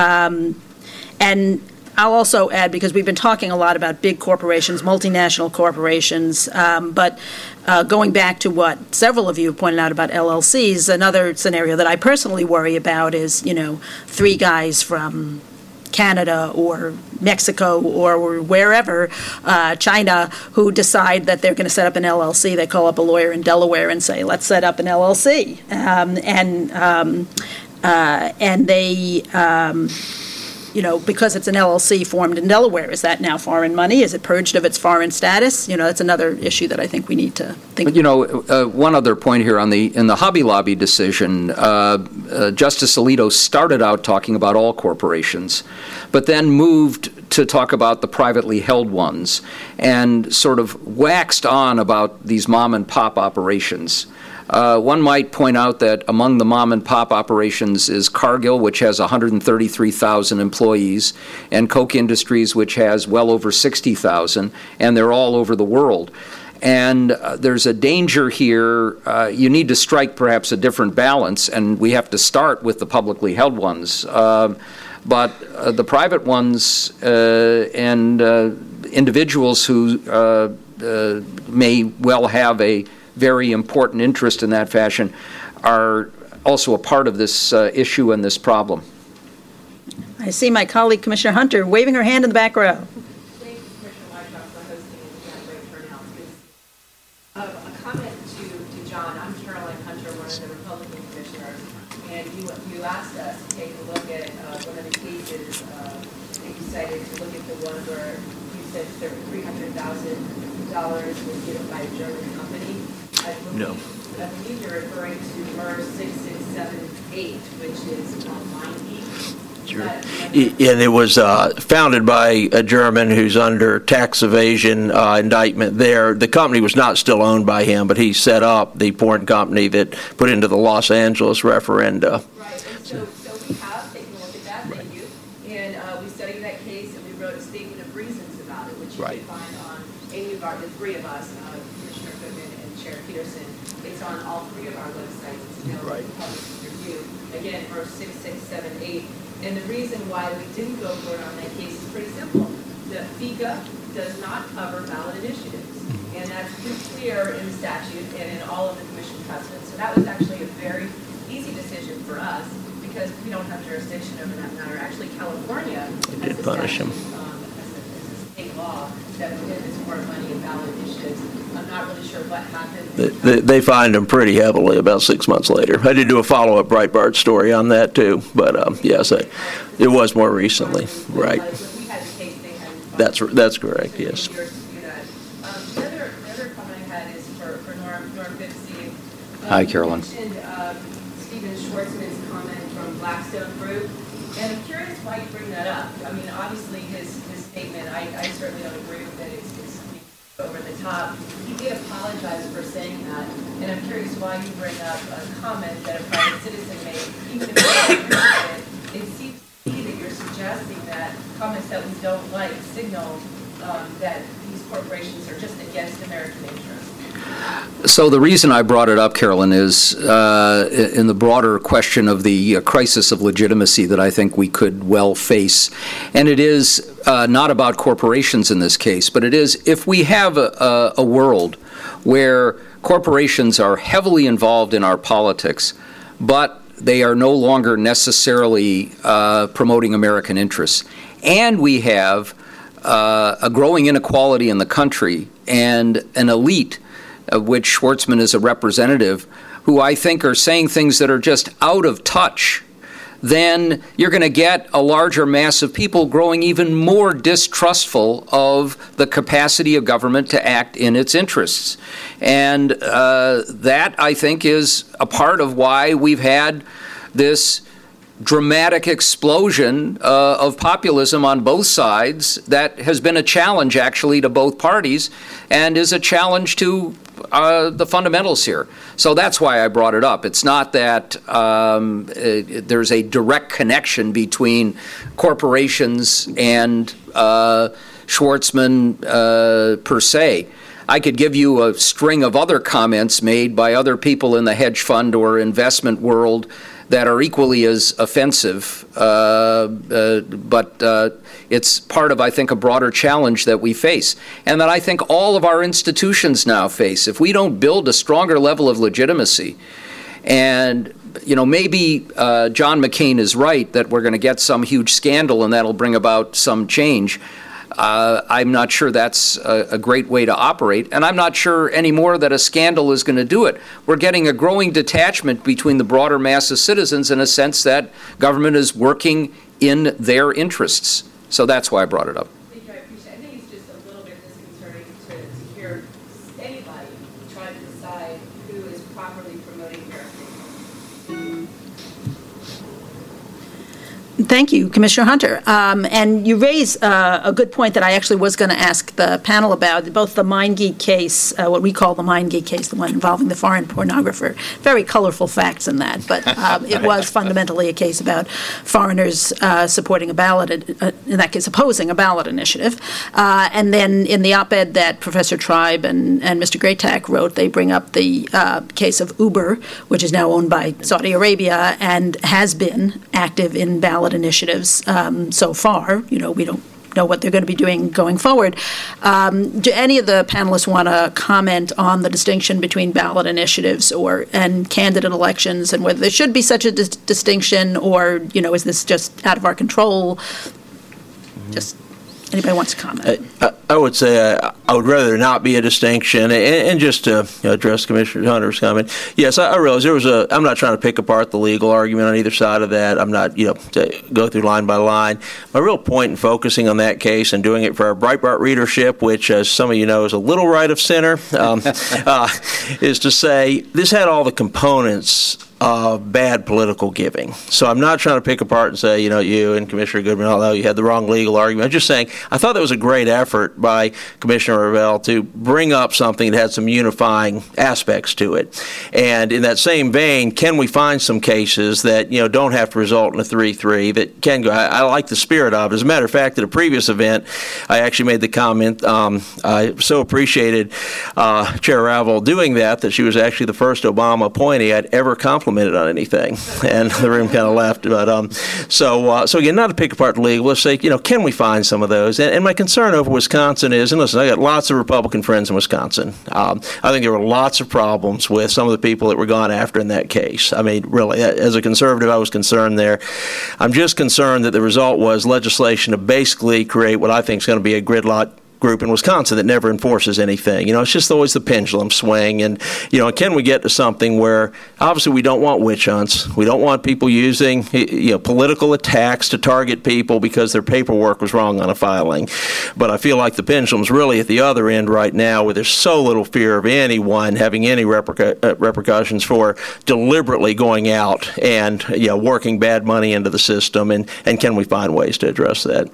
And I'll also add, because we've been talking a lot about big corporations, multinational corporations, but going back to what several of you pointed out about LLCs, another scenario that I personally worry about is, three guys from Canada or Mexico or wherever, China, who decide that they're going to set up an LLC. They call up a lawyer in Delaware and say, let's set up an LLC. And they... because it's an LLC formed in Delaware, is that now foreign money? Is it purged of its foreign status? That's another issue that I think we need to think
about. One other point here in the Hobby Lobby decision, Justice Alito started out talking about all corporations, but then moved to talk about the privately held ones and sort of waxed on about these mom and pop operations. One might point out that among the mom-and-pop operations is Cargill, which has 133,000 employees, and Koch Industries, which has well over 60,000, and they're all over the world. And there's a danger here. You need to strike perhaps a different balance, and we have to start with the publicly held ones. But the private ones and individuals who may well have a very important interest in that fashion are also a part of this issue and this problem.
I see my colleague, Commissioner Hunter, waving her hand in the back row.
Thank you, Commissioner Weintraub, for hosting and great turnout. A comment to John. I'm Caroline Hunter, one of the Republican commissioners, and you asked us to take a look at one of the cases that you cited, to look at the one where you said $300,000 was given by a German company. I believe you're referring to MERS 6678, which is 190.
Sure. And it was founded by a German who's under tax evasion indictment there. The company was not still owned by him, but he set up the porn company that put into the Los Angeles referenda.
Right, and so we have taken a look at that, thank you. And we studied that case, and we wrote a statement of reasons about it, which you can find on any of the three of us, Commissioner Goodman and Chair Peterson. It's on all three of our websites. It's available for public review. Again, MERS 6678. And the reason why we didn't go for it on that case is pretty simple. The FICA does not cover ballot initiatives. And that's pretty clear in the statute and in all of the commission precedents. So that was actually a very easy decision for us because we don't have jurisdiction over that matter. Actually, California has a statute, as a state law that prohibits foreign money in ballot initiatives. I'm not really sure what happened.
They fined him pretty heavily about 6 months later. I did do a follow-up Breitbart story on that too, but yes, it was more recently, right? That's correct. Yes.
The other comment I had is for Norm Goodstein.
Hi, Carolyn.
You mentioned Stephen Schwartzman's comment from Blackstone Group, and I'm curious why you bring that up. I mean, obviously his statement, I certainly don't agree with it. It's over the top. He did apologize for saying that, and I'm curious why you bring up a comment that a private citizen made, even if you don't agree with it. It seems to me that you're suggesting that comments that we don't like signal that these corporations are just against American interests.
So the reason I brought it up, Carolyn, is in the broader question of the crisis of legitimacy that I think we could well face. And it is not about corporations in this case, but it is if we have a world where corporations are heavily involved in our politics, but they are no longer necessarily promoting American interests. And we have a growing inequality in the country and an elite, of which Schwartzman is a representative, who I think are saying things that are just out of touch. Then you're going to get a larger mass of people growing even more distrustful of the capacity of government to act in its interests. And that, I think, is a part of why we've had this dramatic explosion of populism on both sides that has been a challenge, actually, to both parties and is a challenge to the fundamentals here. So that's why I brought it up. It's not that there's a direct connection between corporations and Schwartzman per se. I could give you a string of other comments made by other people in the hedge fund or investment world that are equally as offensive, but it's part of, I think, a broader challenge that we face, and that I think all of our institutions now face. If we don't build a stronger level of legitimacy, and maybe John McCain is right that we're going to get some huge scandal and that'll bring about some change. I'm not sure that's a great way to operate, and I'm not sure anymore that a scandal is going to do it. We're getting a growing detachment between the broader mass of citizens in a sense that government is working in their interests. So that's why I brought it up.
Thank you, I appreciate it. I think it's just a little bit disconcerting to hear anybody try to decide who is properly promoting American.
Thank you, Commissioner Hunter. And you raise a good point that I actually was going to ask the panel about, both the MindGeek case, what we call the MindGeek case, the one involving the foreign pornographer. Very colorful facts in that, but it was fundamentally a case about foreigners supporting a ballot, in that case opposing a ballot initiative. And then in the op-ed that Professor Tribe and Mr. Graytak wrote, they bring up the case of Uber, which is now owned by Saudi Arabia and has been active in ballot initiatives so far. We don't know what they're going to be doing going forward. Do any of the panelists want to comment on the distinction between ballot initiatives and candidate elections, and whether there should be such a distinction, or is this just out of our control? Just anybody wants to comment?
I would say I would rather there not be a distinction. And just to address Commissioner Hunter's comment, yes, I realize I'm not trying to pick apart the legal argument on either side of that. I'm not, to go through line by line. My real point in focusing on that case and doing it for our Breitbart readership, which, as some of you know, is a little right of center, is to say this had all the components of bad political giving. So I'm not trying to pick apart and say, you and Commissioner Goodman, although you had the wrong legal argument. I'm just saying I thought that was a great effort by Commissioner Revelle to bring up something that had some unifying aspects to it. And in that same vein, can we find some cases that, don't have to result in a 3-3 that can go? I like the spirit of it. As a matter of fact, at a previous event, I actually made the comment, I so appreciated Chair Ravel doing that she was actually the first Obama appointee I'd ever complimented on anything, and the room kind of laughed. But so again, not to pick apart the legal, let's say, can we find some of those? And my concern over Wisconsin is, and listen, I got lots of Republican friends in Wisconsin. I think there were lots of problems with some of the people that were gone after in that case. I mean, really, as a conservative, I was concerned there. I'm just concerned that the result was legislation to basically create what I think is going to be a gridlock group in Wisconsin that never enforces anything. It's just always the pendulum swing. And, can we get to something where obviously we don't want witch hunts. We don't want people using, political attacks to target people because their paperwork was wrong on a filing. But I feel like the pendulum's really at the other end right now, where there's so little fear of anyone having any repercussions for deliberately going out and, working bad money into the system. And can we find ways to address that?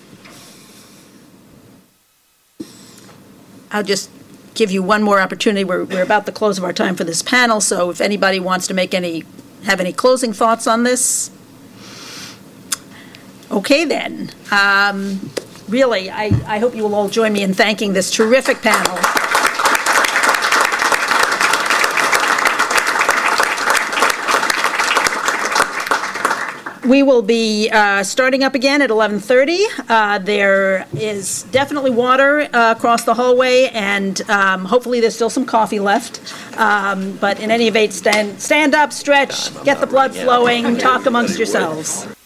I'll just give you one more opportunity. We're about the close of our time for this panel, so if anybody wants to have any closing thoughts on this. Okay, then. Really, I hope you will all join me in thanking this terrific panel. We will be starting up again at 11:30. There is definitely water across the hallway, and hopefully there's still some coffee left. But in any event, stand up, stretch, get the blood flowing, talk amongst yourselves.